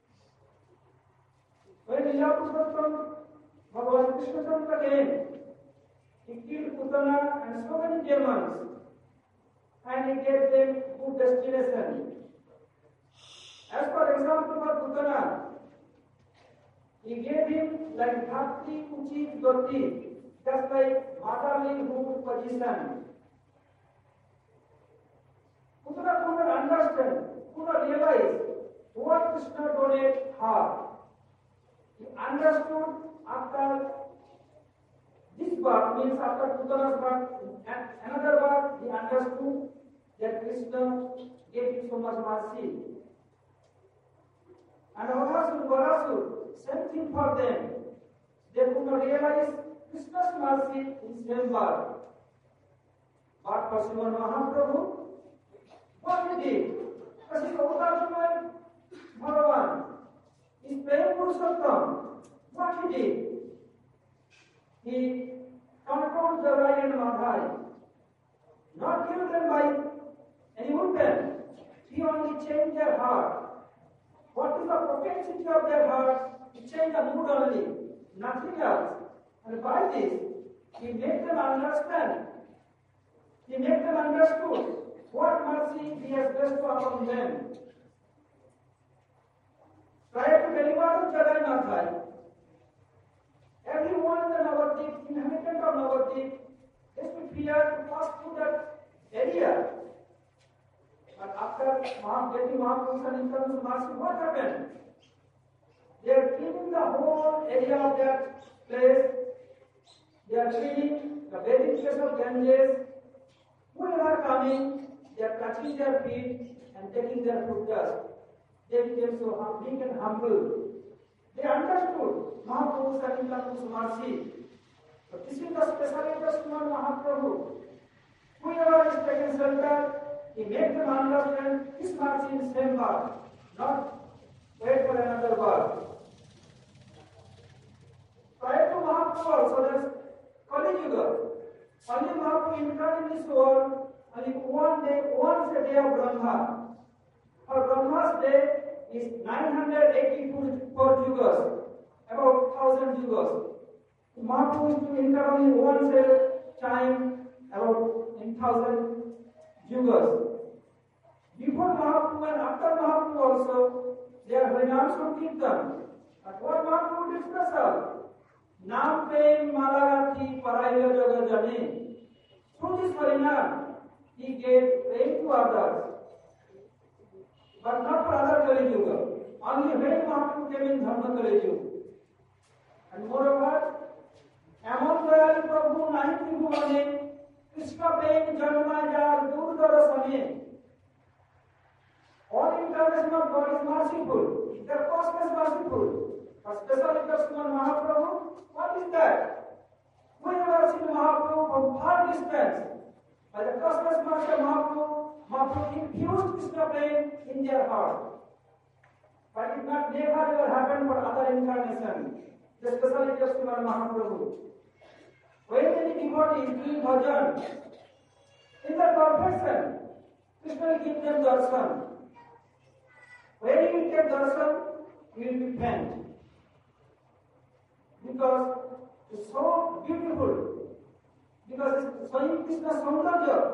[SPEAKER 5] When Leela Purushottam, Bhagavan Krishna Chandra came, he killed Putana and so many demons, and he gave them good destination. As for example for Putana, he gave him like bhakti, uchit, gati, just like motherlyhood position. Could not understand, could not realize what Krishna donated her. He understood after this birth, means after Putana's birth, and another birth, he understood that Krishna gave him so much mercy. And Avasur, Varasur, same thing for them. They could not realize Krishna's mercy in same birth. But for Srimad Mahaprabhu, what he did? Because he Avasur Bhagavan is Prem Purushottam. What he did? He controlled the Rai and Madhai. Not killed them by any weapon. He only changed their heart. What is the propensity of their hearts? He changed the mood only, nothing else. And by this, he made them understand. He made them understood what mercy he has bestowed upon them. Prior to deliver Jagai Madhai, everyone in the Navadvip, inhabitant of Navadvip, has to fear to pass through that area. But after getting Mahaprabhu's and Nityananda's mercy, what happened? They are cleaning the whole area of that place. They are cleaning the bathing place of Ganges. Whoever coming, they are touching their feet and taking their foot dust. They became so hum- big and humble. They understood Mahaprabhu's and Mahaprabhu's mercy. But this is the speciality of Srimad Mahaprabhu. Whoever is taken shelter, he makes them understand his mercy in same word, not wait for another word. Prior to Mahaprabhu also, there's Kali Yuga. Only Mahaprabhu incarnate in this world, only one day, one is a day of Brahma. For Brahma's day is nine hundred eighty-four yugas, about one thousand yugas. Mahaprabhu is to incur only one time, about in thousand yugas. Before Mahaprabhu and after Mahaprabhu also, they are Harinam Sankirtan. But what Mahaprabhu did special? Nam Prem Malagathi Paraya Jaga Jane. Through this Harinam, he gave prem to others. But not for other Kali Yuga. Only when Mahaprabhu came in Dharma Kali Yuga. And moreover, among the Prabhu ninety Bhuvane, Krishna Prem Janma Jar Durdara Sane. All incarnation of God is merciful. Their cosmos is merciful. But special interest on Mahaprabhu, what is that? Whoever seen Mahaprabhu from far distance, by the cosmos mercy of Mahaprabhu, Mahaprabhu infused Krishna Prem in their heart. But it not never ever happened for other incarnations. The speciality of Srimad Mahaprabhu. When any devotee is doing bhajan, in the perfection, Krishna will give them darshan. When he will get darshan, he will be faint. Because it's so beautiful. Because it's showing Krishna Saundarya.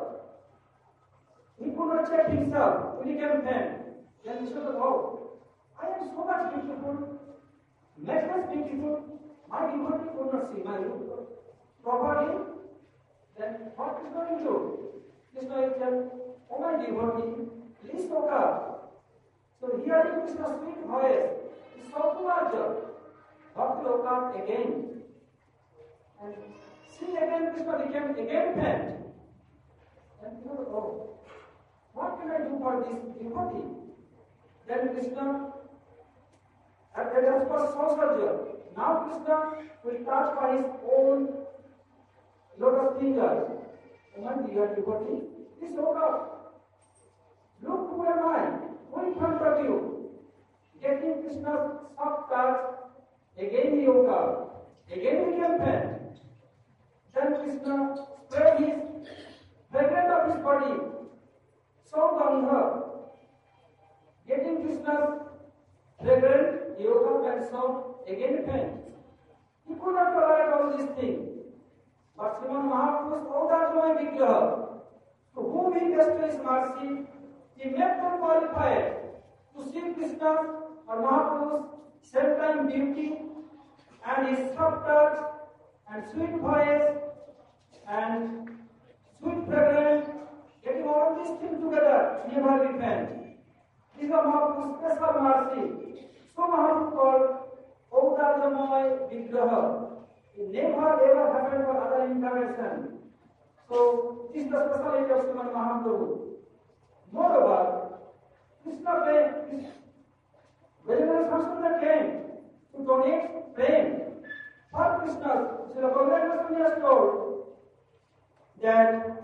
[SPEAKER 5] He could not check himself when he came faint. Then he said, oh, I am so much beautiful, much beautiful, my devotee could not see my look properly. Then what is going to do? Krishna will tell, oh my devotee, please woke up. So hearing Krishna's sweet voice is so larger. Bhakti woke up again. And see again Krishna became again faint. And he thought, oh, what can I do for this devotee? Then Krishna, and that was first Sausarja. Now Krishna will touch by his own lotus fingers. Oh my dear devotee, please woke up. Look, who am I? Who in front of you? Getting Krishna's soft touch, again he woke up. Again he became faint. Then Krishna spread his fragrance of his body. So Gandha. Getting Krishna's fragrance, he woke up and saw again faint. He could not tolerate all these things. But Srimad Mahaprabhu's Audarjamaya Vigraha, to whom he bestowed his mercy, he made them qualified to see Krishna or Mahaprabhu's same-time beauty and his soft touch and sweet voice and sweet fragrance, getting all these things together, never be faint. This is Mahaprabhu's special mercy. So Mahaprabhu called Audarjamaya Vigraha. It never ever happened for other incarnation. So this is the speciality of Srimad Mahaprabhu. Moreover, Krishna came, Vajrayana Samsundar came to donate prem for Krishna. Srila Bhagavad has told that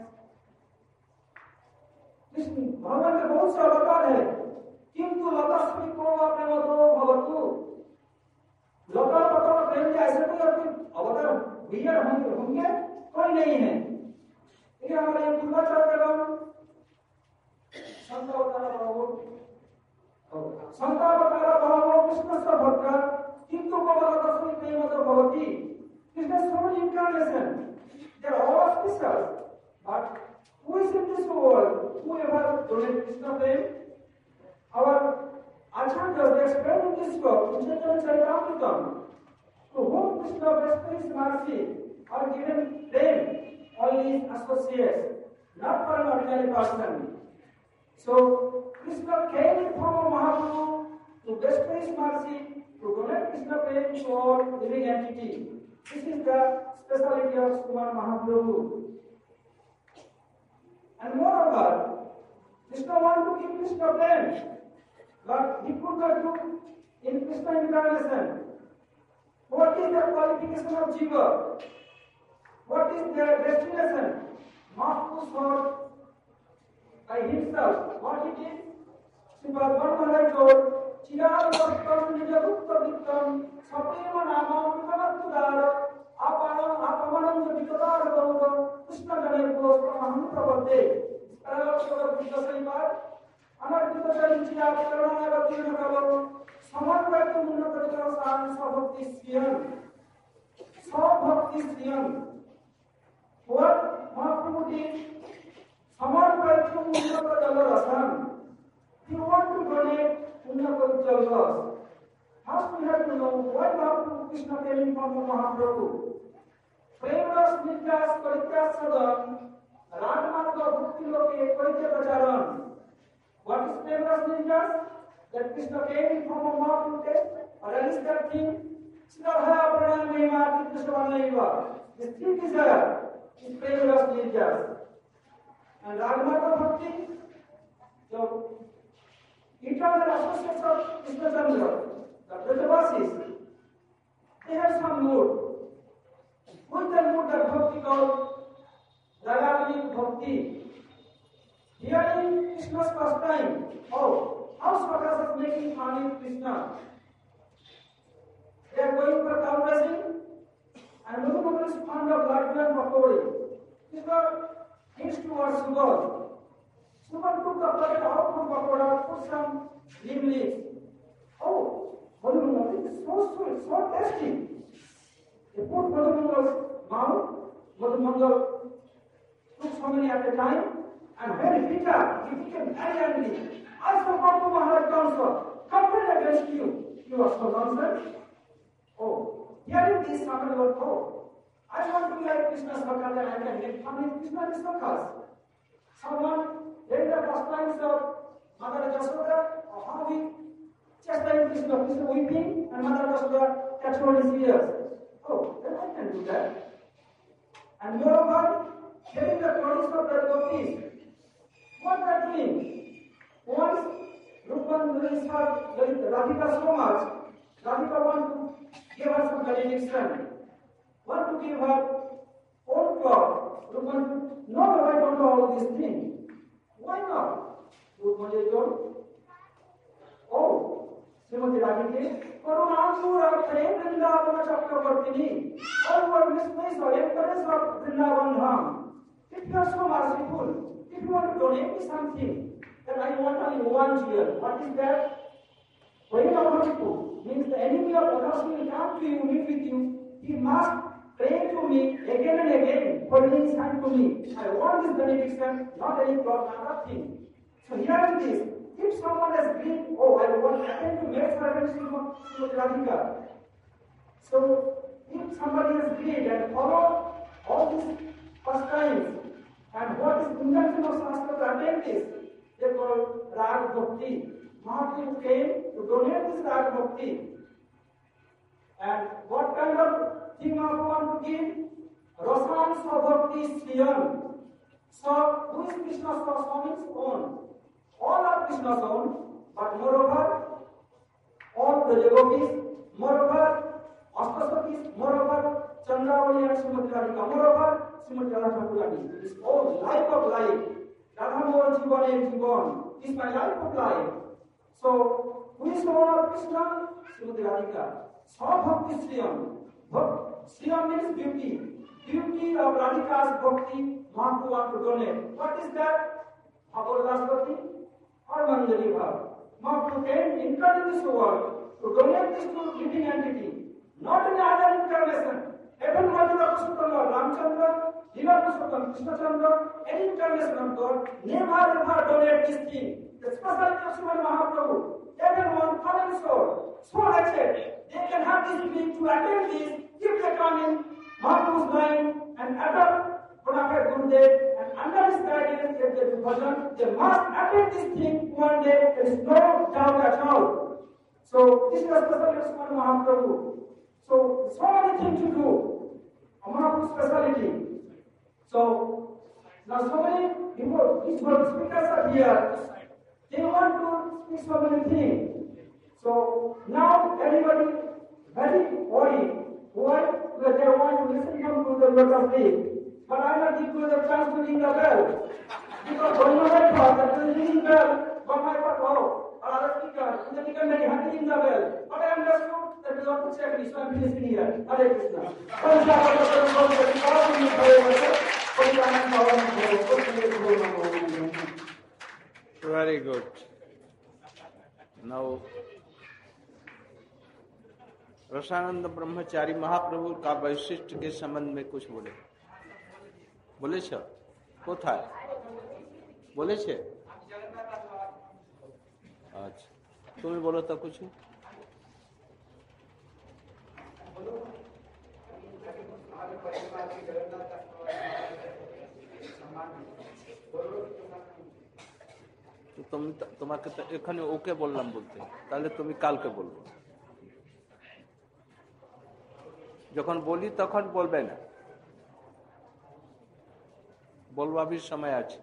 [SPEAKER 5] Krishna भगवान के बहुत से अवतार है, किंतु लता श्री को अपने मतो भवतु। लता पता प्रेम के ऐसे कोई अपने अवतार भैया होंगे होंगे कोई नहीं है। ये हमारे पूर्वाचार्य एवं संत अवतार भावो संत अवतार भावो कृष्ण से भक्ता किंतु को लता श्री प्रेम मतो भवती। Krishna so incarnation, they are all special, but who is in this world? Whoever donated Krishna prem, our Acharyas, they explain in this book, in Chaitanya Charitamrita, to whom Krishna bestowed his mercy are given prem, only his associates, not for an ordinary person. So, Krishna came in form of Mahaprabhu to bestow His mercy, to donate Krishna prem to all living entity. This is the speciality of Srimad Mahaprabhu. And moreover, Krishna wanted to give Krishna prem, but he could not do in Krishna incarnation. What is the qualification of Jiva? What is their destination? Mahaprabhu saw by himself what he did. Srimad Bharmaharaj told, Chirāra Vastam Nijagupta Vittam Saprema Nama Vikanatudara Aparam Apamanam Vikadara Gauda Krishna Janeko Pramaham Prabhate. Parallel to the Buddha Saibar, Anarthita Charichya Karana Vatirna Kavaru Samarvaitu Munnakarika Sāni Sabhakti Sriyan. Sabhakti Sriyan. What Mahaprabhu did? Samarvaitu Munnakarika Sāni. He want to donate Munnakarika Sāni. First we have to know why Mahaprabhu Krishna came from Mahaprabhu. Premaras Nittas Parityas Sadam Ragmarga Bhakti Loke Paritya Pracharan. What is Premaras Nittas? That Krishna came from Mahaprabhu or else that thing Snarha Pranam Mehma Krishna Vanaiva. This three desire is Premaras Nittas. And Ragmarga Bhakti, so eternal associates of Krishna Chandra, the Brajavasis, they have some mood. With the mood that Bhakti called Ragavani Bhakti. Hearing Krishna's first time, oh, how Swakas is making fun of Krishna. They are going for cow racing, and Madhumaka is fond of Laddu and Pakodi. Krishna hints towards Subal. Subal took the plate out from Pakoda, put some neem leaves. Oh, Madhumaka, this is so sweet, so tasty. They put Madhumaka's mouth. Madhumaka took so many at a time, and when he bitter, he became very angry. I support to Maharaj counsel, complain against you. You are so nonsense. Oh, hearing this, somebody will thought, I want to be like Krishna's Bhakta and I can make fun of Krishna and his Bhaktas. Someone, during the first times of Mother Jasoda, or how we chastised Krishna, Krishna weeping, and Mother Jasoda controlled his ears. Oh, then I can do that. And moreover, hearing the stories of the devotees, what they are doing? Once Rupan really served Radhika so much, Radhika wanted to give her some benediction, want to give her own cloth. Rupan said, no, no, I don't know all these things. Why not? Rupan told, oh, Srimati Radhika, Karunamsura Kare Vrindavana Chakravartini. All who are dismissed or encouraged of Vrindavan Dham. If you are so merciful, if you want to donate me something, then I want only one jewel. What is that? Very Mahaprabhu means the enemy of Bhagavad will come to you, meet with you. He must pray to me again and again, holding his hand to me. I want this benediction, not any cloth, nothing. So hearing this, if someone has been, oh, I want to attend to make servant Srimati Radhika. So if somebody has agreed and followed all these pastimes, and what is the intention of Shastra to attend this? They call Rag Bhakti. Mahaprabhu came to donate this Rag Bhakti. And what kind of thing Mahaprabhu want to give? Rasan Sabhakti Sriyan. So, who is Krishna's Swami's own? All are Krishna's own, but moreover, all the devotees, moreover, Ashtasakis, moreover, Chandravali and Srimati Radhika, moreover, Srimati Radha Thakurani. It's all life of life. Radhamor Jivan Jivan is my life of life. So, who is the owner of Krishna? Srimati Radhika. Sabhakti Sriyam. Sriyam means beauty. Beauty of Radhika's bhakti, Mahaprabhu want to donate. What is that? Apurdas Bhakti or Manjari Bhav. Mahaprabhu came incarnate in this world to donate this to living entity. Not in other incarnation. Even Madhura Purushottam, Ramchandra, Leela Purushottam, Krishna Chandra, any incarnation of God, never ever donate this thing. The speciality of Srimad Mahaprabhu. Everyone, fallen soul, so wretched, they can have this belief to attend this, if they come in Mahaprabhu's line and adopt Pranapet Gurudev and under his guidance, if they do bhajan, they must attend this thing one day, there is no doubt at all. So this is especially Srimad Mahaprabhu. So so many things to do. Mahaprabhu's speciality. So now so many people, these speakers are here. They want to speak so many things. So now everybody very worried. Why? Because they want to listen from the lotus feet. But I am not giving the chance to ring the bell. Because when I thought that the ringing bell, but I thought, oh, another speaker, and the speaker may have to ring the bell. But I understood that we have to check this, so I am finishing here. Hare Krishna.
[SPEAKER 1] Very good. Now, रसानंद ब्रह्मचारी महाप्रभु का वैशिष्ट के संबंध में कुछ बोले बोले छ कोथाय बोले छे अच्छा तुम्हें बोलो तो कुछ তো তুমি তোমাকে তো এখানে ওকে বললাম বলতে তাহলে তুমি কালকে বলবো যখন বলি তখন বলবে না বলবা भी समय আছে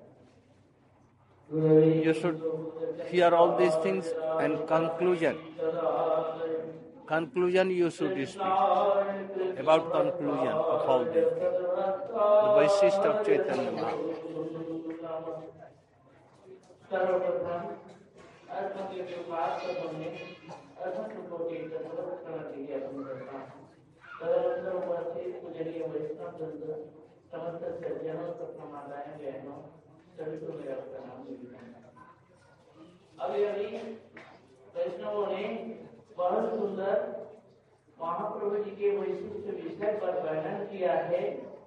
[SPEAKER 1] you should hear all these things and conclusion conclusion you should speak about conclusion of all this the vaishist of Chaitanya Mahaprabhu
[SPEAKER 2] सर्वप्रथम अर्थों के प्रभाव को हमने अर्थों को के तत्वकरण के अपने करता तदनंतर उपस्थित पूजनीय वैष्णव वृंद समस्त सज्जनों को प्रणामाएं बहनों सभी को मेरा प्रणाम अभी अभी वैष्णवों ने बहुत सुंदर महाप्रभु जी के वैशिष्ट विषय पर वर्णन किया है।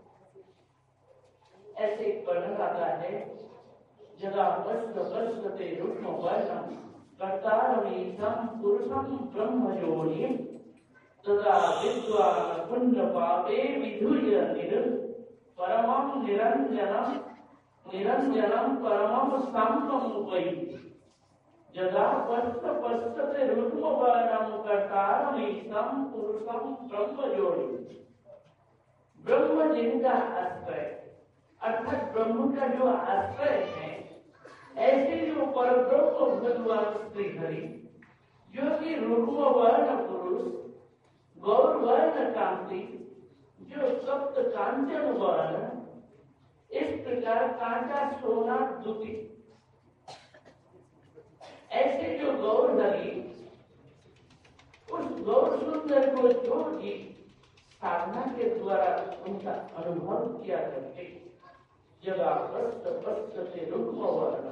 [SPEAKER 2] ऐसे एक वर्णन आता है जगह वस्त्र वस्त्रते रुक्म वर्णम कर्तारमीशम पुरुषम ब्रह्मयोनि तदा विद्वान पुण्य पापे विधुय निर परमं निरंजनम निरंजनम परमं संपम उपै जगह वस्त्र वस्त्रते रुक्म वर्णम कर्तारमीशम पुरुषम ब्रह्मयोनि ब्रह्म जिनका आश्रय अर्थात ब्रह्म का जो आश्रय है ऐसे जो परब्रह्म भगवान श्री हरि जो कि रुक्म वर्ण पुरुष गौर वर्ण कांति जो सप्त कांचन वर्ण इस प्रकार कांचा सोना दुति ऐसे जो गौर हरि उस गौर सुंदर को जो भी साधना के द्वारा उनका अनुभव किया करते जगह वस्त्र वस्त्र से रुक्म वर्ण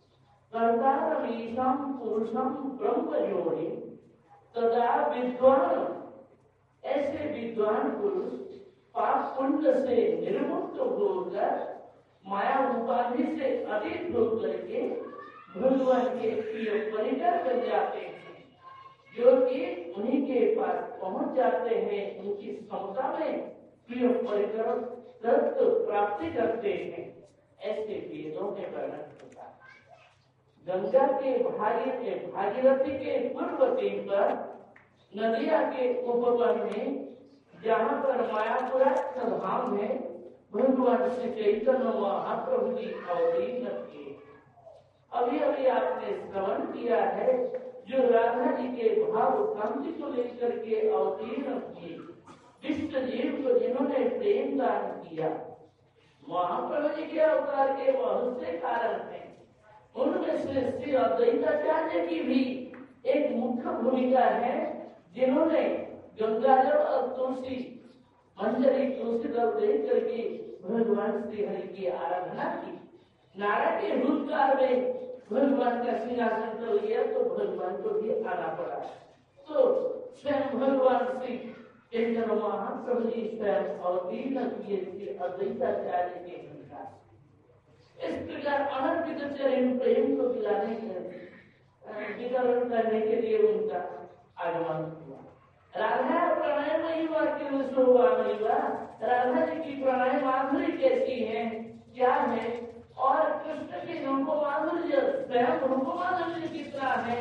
[SPEAKER 2] कर्तारमीशम पुरुषम ब्रह्मयोनि तदा विद्वान ऐसे विद्वान पुरुष पाप पुण्य से निर्मुक्त होकर माया उपाधि से अतीत होकर के भगवान के प्रिय परिकर बन जाते हैं जो कि उन्हीं के पास पहुंच जाते हैं उनकी क्षमता में प्रिय परिकर तत्व प्राप्ति करते हैं। ऐसे वेदों में वर्णन होता है। गंगा के भागी भागीरथी के पूर्व तीन पर नदिया के उपवन में जहाँ पर मायापुरा धाम है भगवान श्री चैतन्य महाप्रभु जी अवतीर्ण किए। अभी अभी आपने श्रवण किया है जो राधा जी के भाव कांति को लेकर के अवतीर्ण किए विष्ट जीव को जिन्होंने प्रेम दान किया। महाप्रभु जी के अवतार के बहुत से कारण हैं। उनमें से श्री अद्वैताचार्य की भी एक मुख्य भूमिका है जिन्होंने गंगाजल और तुलसी मंजरी तुलसी दल देख करके भगवान श्री हरि की आराधना की। नारद के भूतकाल में भगवान का सिंहासन कर लिया तो भगवान को भी आना पड़ा। तो स्वयं भगवान श्री चैतन्य महाप्रभु जी स्वयं अवतीर्ण किए थे अद्वैताचार्य के अनुसार। इस प्रकार अनर्पित चरण प्रेम को दिलाने के वितरण करने के लिए उनका आगमन हुआ। राधा प्रणय में हुआ कि हुआ नहीं हुआ। राधा जी की प्रणय माधुरी कैसी है क्या है और कृष्ण के रूप माधुर्य स्वयं रूप माधुर्य कितना है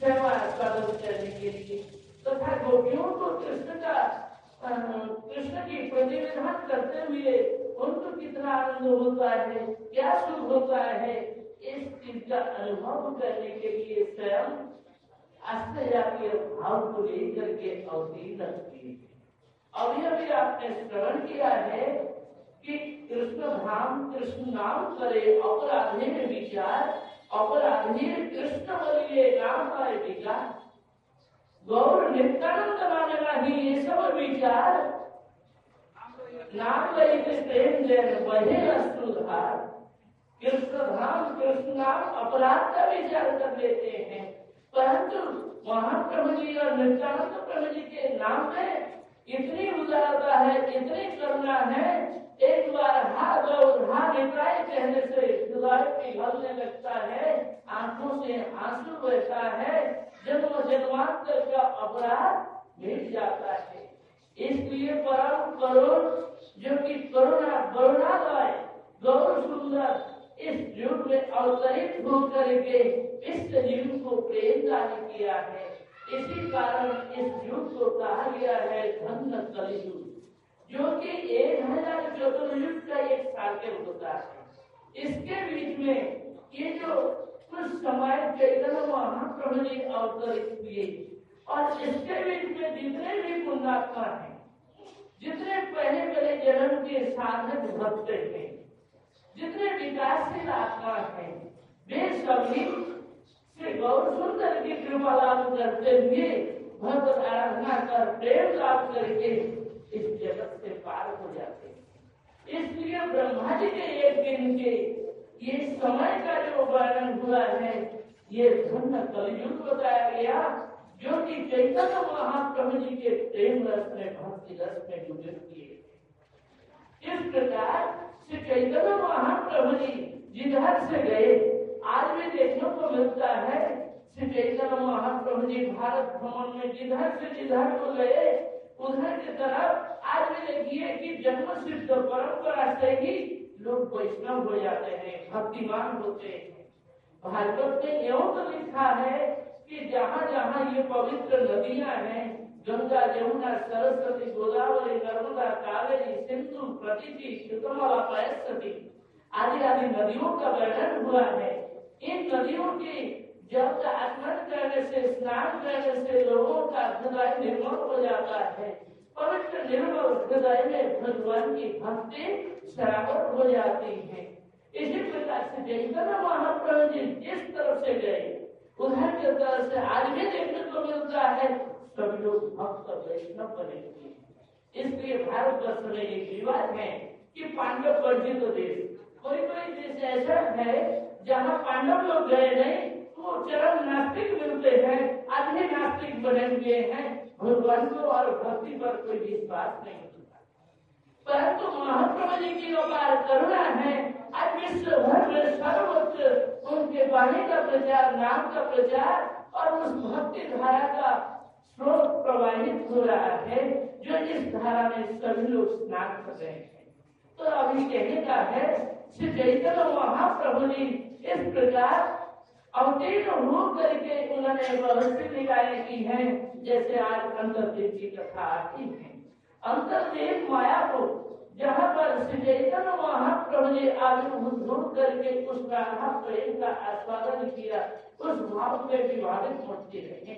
[SPEAKER 6] क्षमा आस्वादन करने के लिए तथा तो गोपियों को कृष्ण का कृष्ण की प्रतिनिधान करते हुए उनको कितना आनंद होता है, क्या सुख होता है, इस चीज का अनुभव करने के लिए स्वयं आश्चर्य के भाव को लेकर के अवतीर्ण रखती है। अब यह भी आपने श्रवण किया है कि कृष्ण धाम कृष्ण नाम करे अपराधे में विचार, अपराधे कृष्ण बोलिए नाम पाए विकार, गौर नित्यानंद माने नहीं ये सब विचार, नाम लई प्रेम जैन बहे अश्रुधार। कृष्ण धाम कृष्ण नाम अपराध का विचार कर लेते हैं, परंतु महाप्रभु जी और नित्यानंद प्रभु जी के नाम में इतनी उदारता है, इतनी करुणा है, एक बार हा गौर हा निताय कहने से हृदय पिघलने लगता है, आंखों से आंसू बहता है, जन्म जन्मांतर का अपराध मिट जाता है। इसलिए परम करुण जो कि करुणा करुणालय गौर सुंदर इस युग में अवतरित होकर के इस जीव को प्रेम दान किया है। इसी कारण इस युग को कहा गया है धन्य कलियुग, जो कि एक हजार चतुर्युग का एक साकेत होता है। इसके बीच में ये जो कुछ समय चैतन्य महाप्रभु जी अवतरित हुए और इसके बीच में जितने भी पुण्यात्मा हैं, जितने पहले पहले जन्म के साधक भक्त हैं, जितने विकासशील आत्मा हैं, वे सभी श्री गौर सुंदर की कृपा लाभ करते हुए भक्त आराधना कर प्रेम लाभ करके इस जगत से पार हो जाते हैं। इसलिए ब्रह्मा जी के एक दिन के ये समय का जो वर्णन हुआ है, ये धन्य कलियुग बताया गया, जो कि चैतन्य महाप्रभु जी के प्रेम रस में भक्ति रस में डूबे हुए। इस प्रकार श्री चैतन्य महाप्रभु जी जिधर से गए आज भी देखने को मिलता है। श्री चैतन्य महाप्रभु जी भारत भ्रमण में जिधर से जिधर को गए उधर की तरफ आज भी देखिए कि जन्म सिद्ध परंपरा से ही लोग वैष्णव हो जाते हैं, भक्तिमान होते हैं। भागवत में एवं तो लिखा है कि जहाँ जहाँ ये पवित्र नदियां हैं, गंगा जमुना सरस्वती गोदावरी नर्मदा कावेरी सिंधु प्रतीति कृतमला पयस्वती आदि आदि नदियों का वर्णन हुआ है। इन नदियों की जल का आचमन करने से, स्नान करने से लोगों का हृदय निर्मल हो जाता है। पवित्र निर्मल हृदय में भगवान की भक्ति सराबत हो जाती है। इसी प्रकार से चैतन्य महाप्रभु जी जिस तरफ से गए उधर की तरफ से आज भी देखने को मिलता है, सभी लोग भक्त वैष्णव बने। इसलिए भारतवर्ष में एक विवाद है कि पांडव वर्जित देश, कोई कोई देश ऐसा है जहाँ पांडव लोग गए नहीं तो चरम नास्तिक मिलते हैं, आदमी नास्तिक बने हुए हैं, भगवान को और भक्ति पर कोई विश्वास नहीं होता। परंतु महाप्रभु जी की अपार करुणा है, आज विश्व भर में सर्वोच्च उनके वाणी का प्रचार, नाम का प्रचार और उस भक्ति धारा का स्रोत प्रवाहित हो रहा है, जो इस धारा में सभी लोग स्नान कर रहे हैं। तो अभी कहने का है श्री चैतन्य महाप्रभु जी इस प्रकार अवतीर्ण हो करके उन्होंने बहुत निकाय की है, जैसे आज अंतर्दीप की कथा आती है। अंतर्दीप मायापुर, जहाँ पर श्री चैतन्य महाप्रभु जी आविर्भूत हो करके उस राधा प्रेम का आस्वादन किया, उस भाव में विवादित मूर्ति रहे।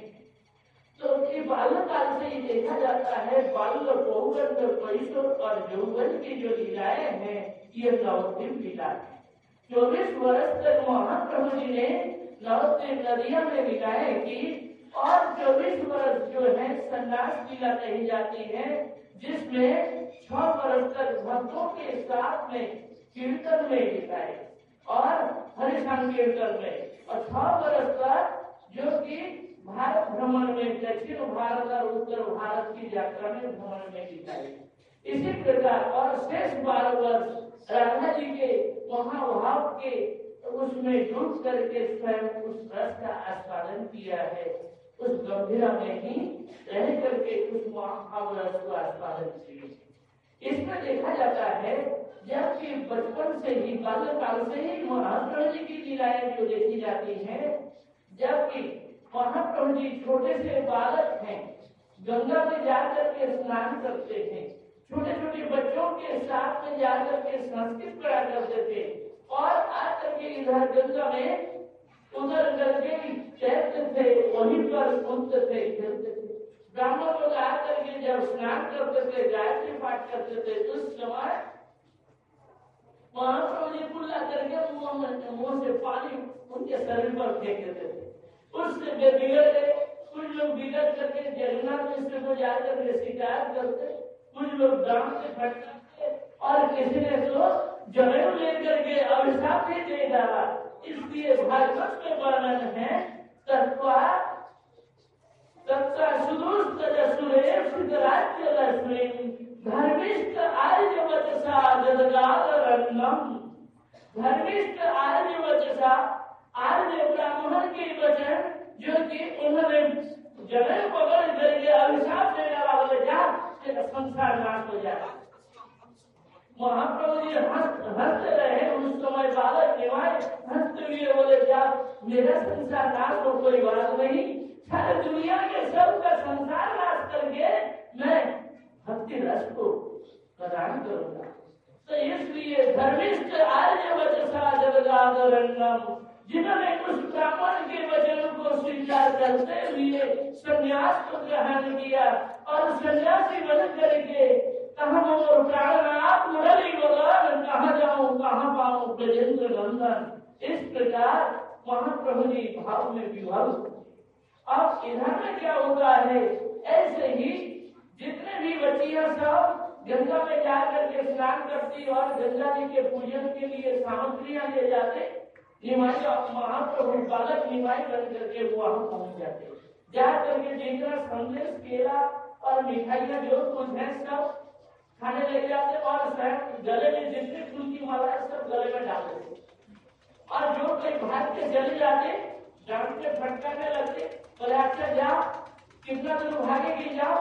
[SPEAKER 6] तो ये बाल्यकाल से ही देखा जाता है, बाल्य पौगंड कैशोर और यौवन की जो लीलाएं हैं, ये नवद्वीप लीला है। चौबीस वर्ष तक महाप्रभु जी ने नवद्वीप नदिया में लीलाएं की और चौबीस वर्ष जो है संन्यास लीला कही जाती है, जिसमें छह वर्ष तक भक्तों के साथ में कीर्तन में बिताए और हरिनाम कीर्तन में, और छह वर्ष तक जो कि भारत भ्रमण में दक्षिण भारत और उत्तर भारत की यात्रा में भ्रमण में बिताए। इसी प्रकार और शेष बारह वर्ष राधा जी के महाभाव के उसमें डूब करके स्वयं उस रस का आस्वादन किया है, उस गंभीरा में ही रह करके उस महाभाव रस को आस्वादन किया। इसमें देखा जाता है जबकि बचपन से ही, बाल्यकाल से ही महाप्रभु जी की लीलाएं जो देखी जाती हैं, जबकि महाप्रभु जी छोटे से बालक हैं, गंगा में जाकर के स्नान करते थे, छोटे छोटे बच्चों के साथ में जाकर के संस्कृत पढ़ा करते थे और आकर के इधर गंगा में उधर करके तैरते थे, वहीं पर घूमते थे, खेलते थे। ब्राह्मण लोग आकर के जब स्नान करते थे, गायत्री पाठ करते थे, उस समय महाप्रभु जी कुल्ला करके मुंह से पानी उनके शरीर पर फेंक देते थे। उससे वे बिगड़ गए। कुछ लोग बिगड़ करके जगन्नाथ मिश्र को जाकर के शिकायत करते, कुछ लोग गांव से भटकते और किसी ने तो जनेऊ लेकर के अभिशाप भी दे डाला। इसलिए भागवत में वर्णन है तत्वा तत्वा सुदूर तजसुरेव सिद्धराज्य लक्ष्मी धर्मिष्ठ आर्य वचसा जदगादरन्नम। धर्मिष्ठ आर्य वचसा, आर्य ब्राह्मण के वचन जो कि उन्होंने जनेऊ पकड़ करके अभिशाप दे डाला, बोले जा तेरा संसार नाश हो जाए। महाप्रभु जी हंसते रहे। उस समय बालक निवाय हंसते हुए बोले जा मेरा संसार नाश हो कोई बात नहीं, सारे दुनिया के सबका संसार नाश करके मैं भक्ति रस को प्रदान करूंगा। तो इसलिए धर्मिष्ठ आर्य वचसा जदगादरन्नम, जिन्होंने उस ब्राह्मण के वचन को स्वीकार करते हुए संन्यास को ग्रहण किया और सन्यासी बन करके कहाँ मोर प्राणनाथ मुरली भगवान, कहाँ जाऊं कहाँ पाऊं ब्रजेंद्र नंदन। इस प्रकार महाप्रभु जी भाव में विभल। अब इधर में क्या होता है, ऐसे ही जितने भी बच्चियां सब गंगा में जाकर के स्नान करती और गंगा जी के पूजन के लिए सामग्रियां ले जाते, निमाई महाप्रभु बालक निमाई बन करके वहां पहुंच जाते, जा करके जितना संदेश केला और मिठाइयां जो कुछ है सब खाने लग जाते और स्वयं गले में जितने फूल की माला है सब गले में डाल देते और जो कोई भाग के चले जाते डांट के फटकाने लगते, बोले अच्छा जाओ कितना दूर भागेगी जाओ,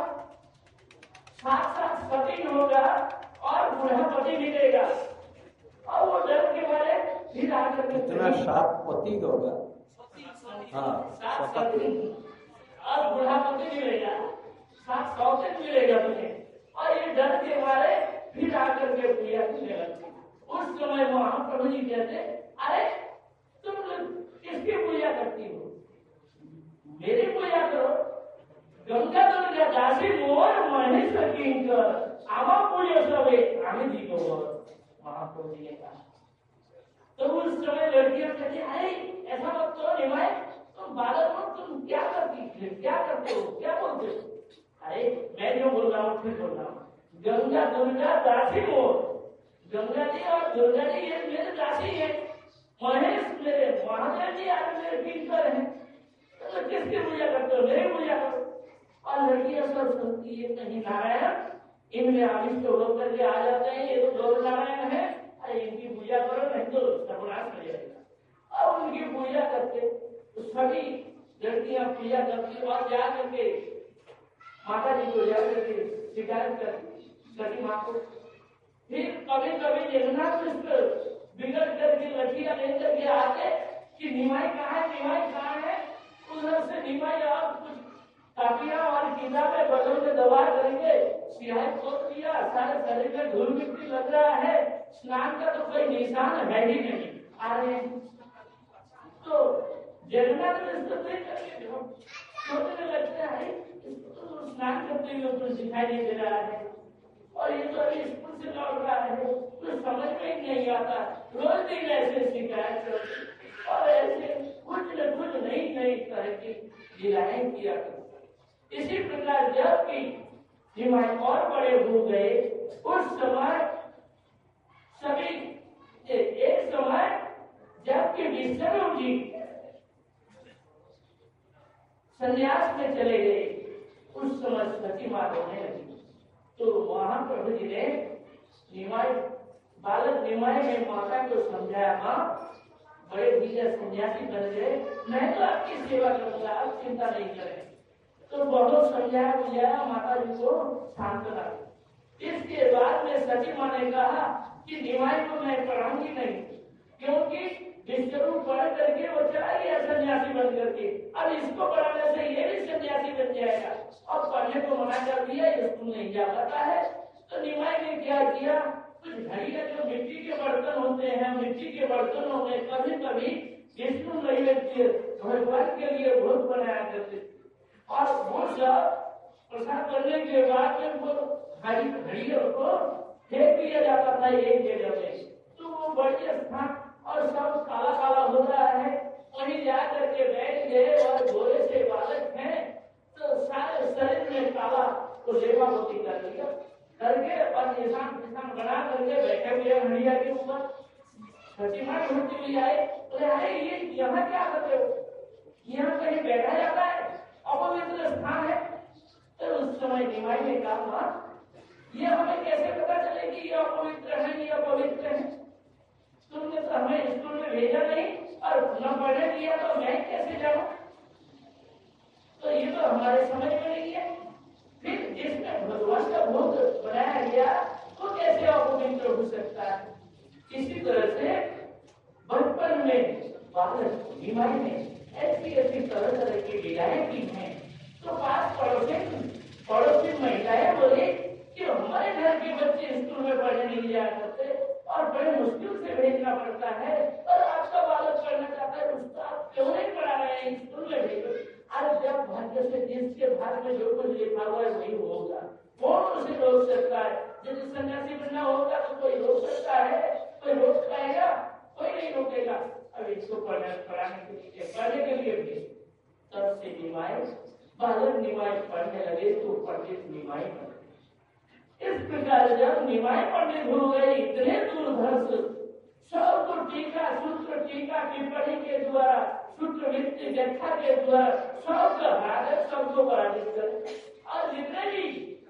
[SPEAKER 6] साथ साथ सती होगा और बुढ़ापति मिलेगा। और वो डर के मारे फिर आकर
[SPEAKER 1] कितना सात पति होगा, हाँ सपति
[SPEAKER 6] और बुढ़ापति मिलेगा, सात सौ तक मिलेगा मुझे। और ये डर के मारे फिर आकर के पूजा करने लगते। उस समय महाप्रभु जी कहते अरे तुम किसकी पूजा करती हो, मेरी पूजा करो। गंगा दुर्गा दासी मोर महेश किंकर आमा पूजा सबे आगे जी को महाप्रभु जी ने कहा। तो उस समय लड़कियां कहती अरे ऐसा मत करो निभाए, तुम बालक हो, तुम क्या करती क्या करते हो क्या बोलते हो। अरे मैं जो बोल रहा हूँ फिर बोल रहा हूँ, गंगा दुर्गा दासी मोर, गंगा जी और दुर्गा जी ये मेरे दासी है, महेश मेरे महादेव जी आज मेरे किंकर हैं, तो किसकी पूजा करते हो, मेरी पूजा करो। और लड़कियां सब सुनती है कहीं नारायण इनमें आविष्ट होकर के आ जाते हैं, ये तो गौर नारायण है, अरे इनकी पूजा करो नहीं तो सर्वनाश हो जाएगा। और उनकी पूजा करके तो सभी लड़कियां पूजा करती और जा करके माता जी को जाकर के शिकायत करती सती माँ को। फिर कभी कभी जगन्नाथ मिश्र बिगड़ करके लठियां लेकर के आते कि निमाई कहाँ है निमाई कहाँ है। उधर से निमाई और कुछ कापियां और किताबें बदल में दबा करेंगे, सियाही पोत दिया, सारे शरीर में धूल मिट्टी लग रहा है, स्नान का तो कोई निशान है ही नहीं आ रहे। तो जगन्नाथ मिश्र सोचने लगते हैं स्नान करते हुए कुछ दिखाई नहीं दे रहा है और ये तो अभी स्कूल से लौट रहा है, कुछ समझ में ही नहीं आता। रोज दिन ऐसे शिकायत करते और ऐसे कुछ न कुछ नई नई तरह की लीलाएं किया करते। इसी प्रकार जब भी निमाई और बड़े हो गए उस समय सभी एक समय जबकि विष्णु जी संन्यास में चले गए उस समय सती मां रोने लगी। तो महाप्रभु जी ने निमाई बालक निमाई ने माता को समझाया, माँ बड़े भैया सन्यासी बन गए, मैं तो आपकी सेवा करूंगा, आप चिंता नहीं करें। तो बहुत समझाया बुझाया माता जी को सांत्वना दी। इसके बाद में सती माँ ने कहा कि निमाई को मैं पढ़ाऊंगी नहीं, क्योंकि विश्वरूप पढ़ करके वो चला गया सन्यासी बन करके। अब इसको पढ़ाने से ये भी सन्यासी बन जाएगा। अब पढ़ने को मना कर दिया, स्कूल नहीं जा पाता है। तो निमाई ने क्या किया, कुछ घड़ियां जो मिट्टी के बर्तन होते हैं, मिट्टी के बर्तनों में कभी कभी विष्णु नैवेद्य भगवान के लिए भोग बनाया करते और वो सब प्रसाद करने के बाद में वो घड़ियों को फेंक दिया जाता था एक जगह में। तो वो बड़ी स्थान और सब काला काला हो रहा है, वहीं जा करके बैठ गए और गोरे से बालक हैं तो सारे शरीर में काला को लेपा होती कर दिया करके और निशान निशान बना करके बैठे हुए हंडिया के ऊपर। सचिमान ढूंढते हुए आए, बोले अरे ये यहाँ क्या करते हो, यहाँ कहीं बैठा जाता है, अपवित्र स्थान है। तो उस समय निमाई ने कहा ये हमें कैसे पता चले कि ये अपवित्र है, ये अपवित्र है, तुमने तो हमें स्कूल में भेजा नहीं और न पढ़ने दिया तो मैं कैसे जाऊं। तो ये तो हमारे समझ में नहीं है। फिर जिसमें भगवान का भोग बनाया गया वो कैसे अपवित्र हो सकता है। इसी तरह से बचपन में बालक निमाई ने ऐसी ऐसी तरह तरह की लीलाएं की हैं। तो पास पड़ोसी पड़ोसी महिलाएं बोली कि हमारे घर के बच्चे स्कूल में पढ़ने नहीं जाया करते और बड़े मुश्किल से भेजना पड़ता है, और आपका बालक पढ़ना चाहता है उसको आप क्यों नहीं पढ़ा रहे हैं, स्कूल में भेजो। आज जब भाग्य से जिसके भाग्य में जो कुछ लिखा हुआ है वही होगा, कौन उसे रोक सकता है। यदि सन्यासी बनना होगा तो कोई रोक सकता है, कोई रोक पाएगा, कोई नहीं रोकेगा। अब इसको पढ़ने पढ़ाने के लिए पढ़ने के लिए भी तब से निमाई बालक निमाई पढ़ने लगे तो पंडित निमाई बने। इस प्रकार जब निमाई पंडित हो गए इतने दूरदर्श सबको टीका सूत्र टीका टिप्पणी के द्वारा सूत्र वित्त व्याख्या के द्वारा सबका भारत सबको पराजित करे। और जितने भी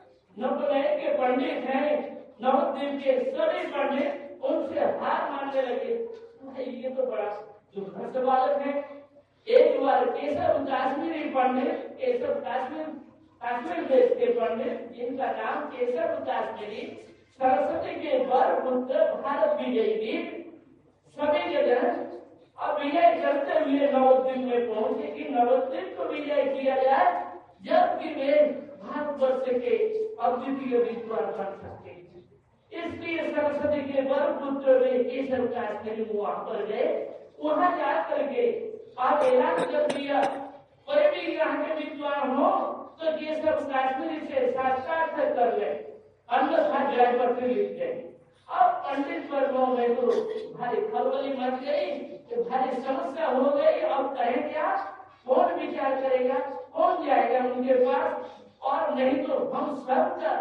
[SPEAKER 6] नवनये के पंडित हैं नवद्वीप के सभी पंडित उनसे हार मानने लगे। ये तो बड़ा दुर्धर्ष बालक है। एक बार केशव काश्मीरी पंडित केशव काश्मीर काश्मीर देश के पंडित जिनका नाम केशव काश्मीरी सरस्वती के वर पुत्र भारत विजयी वीर सभी जगह अब विजय करते हुए नवद्वीप में पहुंचे कि नवद्वीप को विजय किया जाए जबकि वे भारतवर्ष के अद्वितीय विद्वान बन सकते। इसलिए सरस्वती के वर पुत्र वे केशव काश्मीरी वहां पर गए। वहां जाकर के आप ऐलान कर दिया कोई भी यहाँ के विद्वान हो तो केशव काश्मीरी से साक्षात्कार कर ले, अन्यथा जयपत्र लिख जाए। अब पंडित वर्गों में तो भारी खलबली मच गई, तो भारी समस्या हो गई। अब कहें क्या, कौन विचार करेगा, कौन जाएगा उनके पास, और नहीं तो हम सबका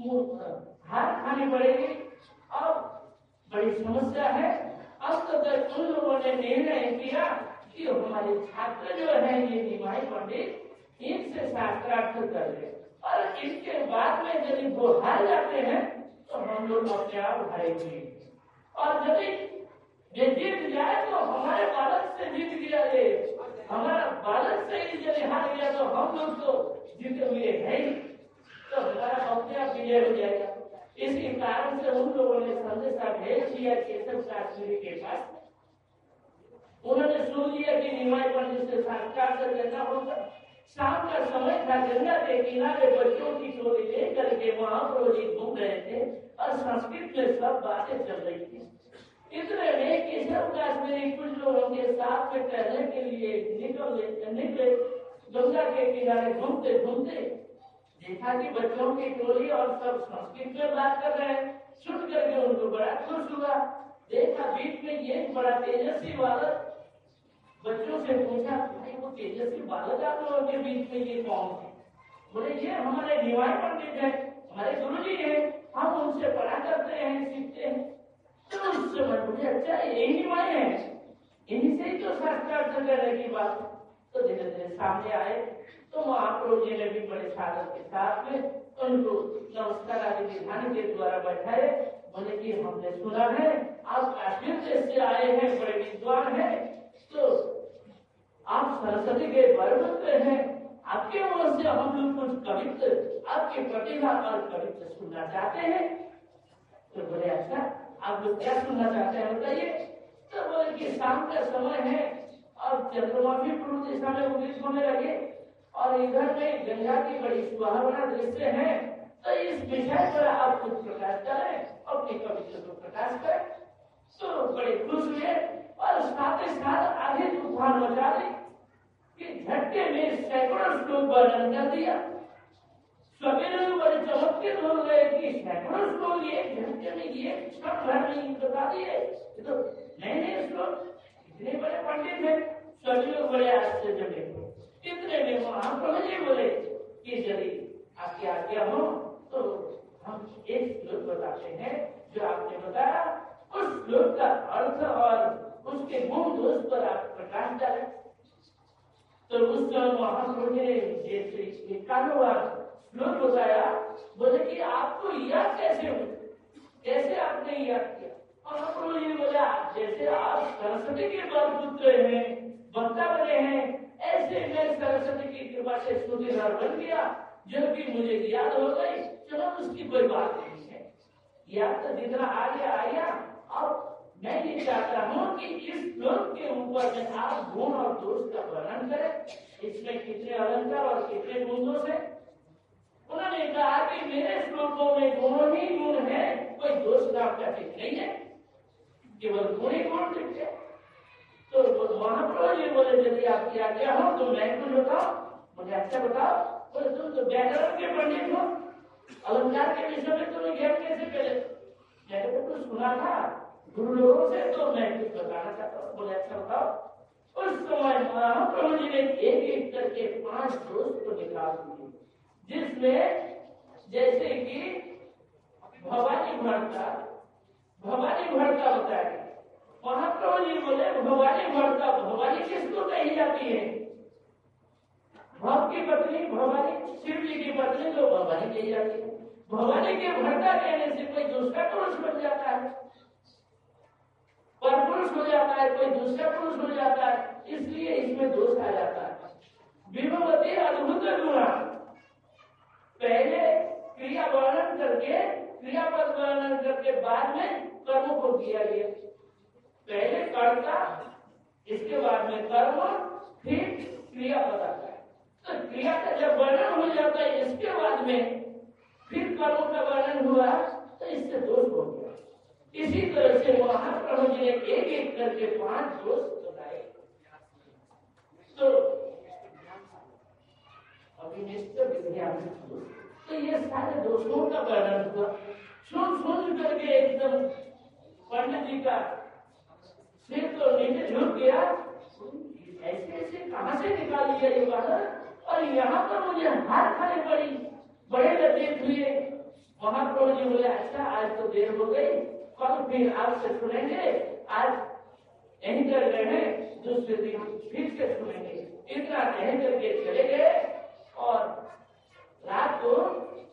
[SPEAKER 6] हार खानी पड़ेगी। अब बड़ी समस्या है। अब तो तक उन लोगों ने निर्णय किया कि हमारे छात्र जो है ये निमाई पंडित इनसे शास्त्रार्थ कर ले, और इसके बाद में यदि वो हार जाते हैं तो हम लोग अपने आप हारेंगे, और यदि ये जीत जाए तो हमारे बालक से जीत गया, ये हमारा बालक से ही यदि हार गया तो हम लोग तो जीते हुए हैं, तो हमारा अपने आप विजय हो जाएगा। इसी कारण से उन लोगों ने संदेशा भेज दिया केशव काश्मीरी के पास। उन्होंने सुन लिया कि निमाई पंडित से साक्षात्कार करना होगा। शाम का समय था, गंगा के किनारे बच्चों की टोली लेकर के महाप्रभु जी घूम रहे थे और संस्कृत में सब बातें चल रही थी। इतने में केशव काश्मीरी कुछ लोगों के साथ में टहलने के लिए निकले निकले गंगा के किनारे घूमते घूमते देखा कि बच्चों की टोली और सब संस्कृत में बात कर रहे हैं। सुन करके उनको बड़ा खुश हुआ। देखा बीच में ये बड़ा तेजस्वी बालक, बच्चों से पूछा भाई वो तेजस्वी बालक आप लोगों के बीच में ये कौन है? बोले ये हमारे निमाई पंडित है, हमारे गुरु जी है, हम उनसे पढ़ा करते हैं, सीखते हैं। तो उस समय मुझे अच्छा यही निमाई है, इन्हीं से ही तो शास्त्रार्थ करने की बात। तो धीरे धीरे सामने आए तो महाप्रभु जी ने भी बड़े सादर के साथ में उनको नमस्कार आदि विधान के द्वारा बैठाए। बोले कि हमने सुना है आप काश्मीर देश से आए हैं, बड़े विद्वान हैं, तो आप सरस्वती के बरपुत्र हैं, आपके ओर से हम लोग कुछ कवित्व आपकी प्रतिभा और कवित्व सुनना चाहते हैं। तो बोले अच्छा आप लोग क्या सुनना चाहते हैं बताइए। तो बोले क्योंकि शाम का समय है और चंद्रमा भी पूर्व दिशा में उदित होने लगे और इधर में गंगा की बड़ी सुहावना दृश्य है, तो इस विषय पर आप कुछ प्रकाश करें, अपने पवित्र को प्रकाश करें। तो बड़े खुश हुए और साथ ही साथ आगे तूफान मचा दी कि झटके में सैकड़ों श्लोक वर्णन कर दिया। सवेरे बड़े चमत्कृत हो गए कि सैकड़ों श्लोक एक झटके में ये क्षण भर में बता दिए। तो नए नए श्लोक, इतने बड़े पंडित हैं, सभी लोग बड़े आश्चर्य में। इतने में महाप्रभु जी बोले कि यदि आपकी आज्ञा हो तो हम एक श्लोक बताते हैं जो आपने बताया, उस श्लोक का अर्थ और उसके गुण दोष पर आप प्रकाश डालें। तो उस समय महाप्रभु जी ने जैसे इक्यानवां श्लोक बताया, बोले कि आपको याद कैसे हो, कैसे आपने याद किया? महाप्रभु जी बोला जैसे आप सरस्वती के बर पुत्र हैं, वक्ता बने हैं, ऐसे मैं सरस्वती की कृपा से स्तुतिधर बन गया, जो कि मुझे याद हो गई। चलो उसकी कोई बात नहीं है, याद तो जितना आ गया आ गया। अब मैं ये चाहता हूँ कि इस श्लोक के ऊपर में आप गुण और दोष का वर्णन करें। इसमें कितने अलंकार और कितने गुण दोष है? उन्होंने कहा कि मेरे श्लोकों में गुण ही गुण है, कोई दोष नाम का चीज नहीं है, केवल गुण ही गुण दिखते। तो महाप्रभु जी बोले यदि आपकी आज्ञा हो तो मैं कुछ बताओ, मुझे अच्छा बताओ। बोले तुम तो व्याकरण के पंडित हो, अलंकार के विषय में तुम्हें ज्ञान कैसे पहले? मैंने तो कुछ सुना था गुरु लोगों से, तो मैं कुछ बताना चाहता हूँ। बोले अच्छा बताओ। उस समय महाप्रभु जी ने एक एक करके पांच दोष को निकाल दिए, जिसमें जैसे कि भवानी भड़का, भवानी भड़का बताया। महाप्रभु जी बोले भवानी भड़का, भवानी किसको कही जाती है? भव की पत्नी भवानी, शिव जी की पत्नी तो भवानी कही जाती है। भवानी के भड़का कहने से कोई दूसरा पुरुष बन जाता है, पर पुरुष हो जाता है, कोई दूसरा पुरुष हो जाता है, इसलिए इसमें दोष आ जाता है। विभवती अद्भुत गुणा, पहले क्रिया वर्णन करके, क्रियापद वर्णन करके बाद में कर्म को किया गया। पहले कर्ता, इसके बाद में कर्म, फिर क्रियापद आता है। तो क्रिया का जब वर्णन हो जाता है इसके बाद में फिर कर्म का वर्णन हुआ, तो इससे दोष हो गया। इसी तरह से महाप्रभु जी ने एक एक करके पांच दोष बताए। तो अभिनिष्ठ विज्ञान, तो ये सारे दोषों का वर्णन हुआ। सुन सुन करके एकदम पंडित जी का सिर तो नीचे झुक गया, ऐसे ऐसे कहां से निकाल लिया ये बात, और यहाँ पर मुझे हाथ खाने पड़ी, बड़े लज्जित हुए। महाप्रभु जी बोले अच्छा आज तो देर हो गई, कल फिर आपसे सुनेंगे, आज यहीं कर रहे हैं, दूसरे दिन फिर से सुनेंगे। इतना कह करके चले गए और रात को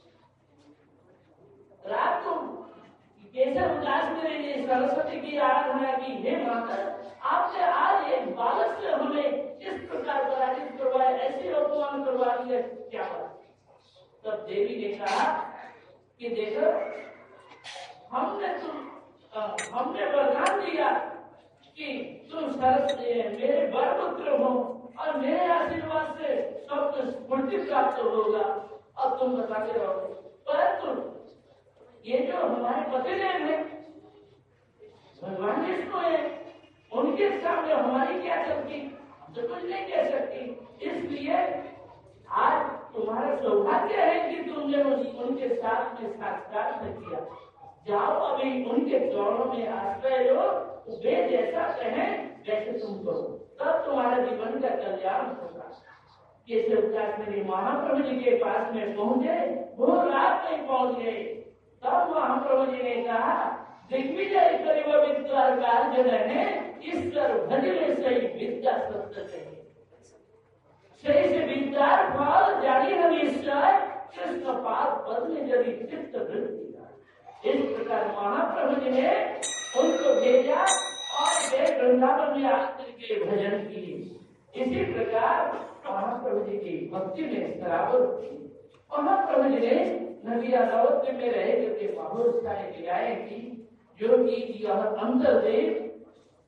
[SPEAKER 6] रात को केशव उदास में रहिए, सरस्वती की आराधना की, हे माता आपने आज एक बालक से हमें इस प्रकार पराजित करवाया, ऐसे अपमान करवा दिया, क्या बात? तब देवी ने कहा कि देखो हमने तुम हमने वरदान दिया कि तुम सरस्वती मेरे बरपुत्र हो और मेरे आशीर्वाद से सबको स्फूर्ति प्राप्त होगा, और तुम बताते रहोगे। परंतु ये जो हमारे पतिदेव है, भगवान विष्णु है, उनके सामने हमारी क्या चलती, तो कुछ नहीं कह सकती। इसलिए आज तुम्हारा सौभाग्य है कि तुमने उनके साथ में साक्षात न किया। जाओ अभी उनके चरणों में आश्रय लो, वे जैसा कहें वैसे तुम करो, तब तुम्हारा जीवन का कल्याण होगा। ये सब मेरे महाप्रभु जी के पास में पहुंचे, वो रात में पहुंच गए। तब महाप्रभु जी ने कहा दिग्विजय करिव विद्वार कार्य ने ईश्वर भजने सही विद्या सत्य चाहिए, सही से विद्यार फल जानी हम ईश्वर कृष्ण पाद पद में यदि चित्त वृत्ति। इस प्रकार महाप्रभु जी ने उनको भेजा और वे वृंदावन में आकर के भजन किए। इसी प्रकार महाप्रभु जी की भक्ति में सराबत थी। महाप्रभु जी ने नदिया नवद्वीप में रह करके बहुत सारे क्रियाएं की, जो कि यह अंतर्देव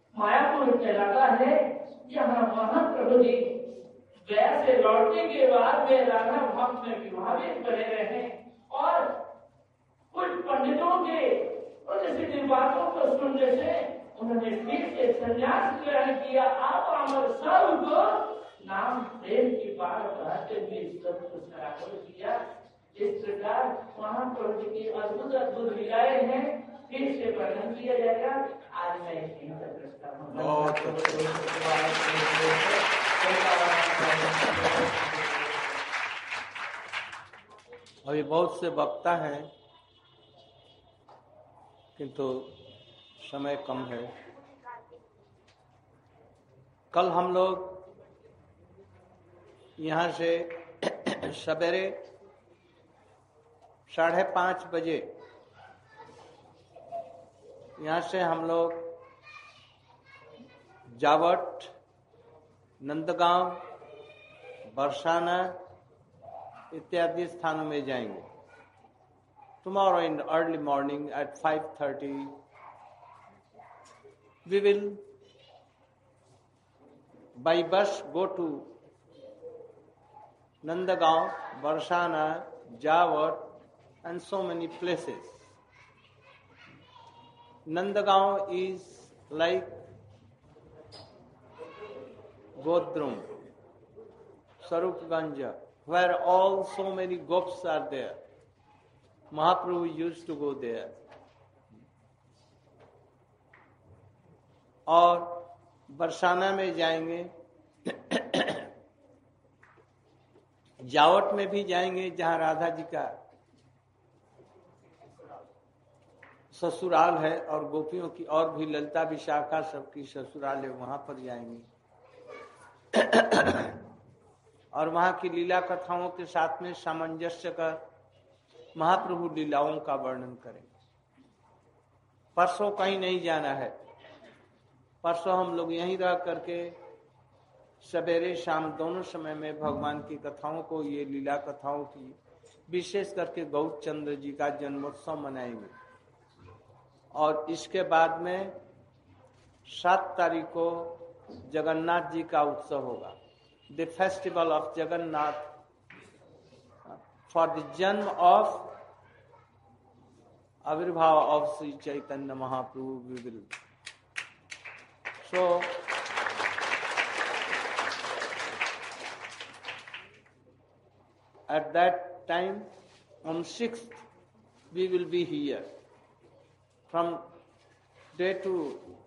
[SPEAKER 6] मायापुर कहलाता है। यहाँ महाप्रभु जी गया से लौटने के बाद में राधा भक्त में विभावित बने रहे और कुछ पंडितों के उन बातों को सुनने से उन्होंने फिर से संन्यास ग्रहण किया। आप अमर सबको नाम प्रेम की बात कहते हुए सबको सराहना किया। इस प्रकार महाप्रभु जी की अद्भुत अद्भुत लीलाएं हैं, फिर से वर्णन किया जाएगा। आज मैं यहीं तक रखता हूँ।
[SPEAKER 1] अभी बहुत से वक्ता हैं किंतु समय कम है। कल हम लोग यहाँ से सवेरे साढ़े पाँच बजे यहाँ से हम लोग जावट, नंदगांव, बरसाना इत्यादि स्थानों में जाएंगे। Tomorrow in early morning at five thirty, we will by bus go to Nandagaon, Barsana, Jawat, and so many places. Nandagaon is like Godrum, Sarupganja, where all so many gops are there. Mahaprabhu used to go there. और बरसाना में जाएंगे, जावट में भी जाएंगे जहाँ राधा जी का ससुराल है और गोपियों की और भी ललिता विशाखा सबकी ससुराल है, वहां पर जाएंगे और वहां की लीला कथाओं के साथ में सामंजस्य कर महाप्रभु लीलाओं का वर्णन करें। परसों कहीं नहीं जाना है। परसों हम लोग यहीं रह करके सवेरे शाम दोनों समय में भगवान की कथाओं को, ये लीला कथाओं की, विशेष करके गौरचंद्र जी का जन्मोत्सव मनाएंगे। और इसके बाद में सात तारीख को जगन्नाथ जी का उत्सव होगा, the festival of Jagannath, for the जन्म of आविर्भाव of Sri Chaitanya Mahaprabhu we will. So at that time on sixth we will be here from day to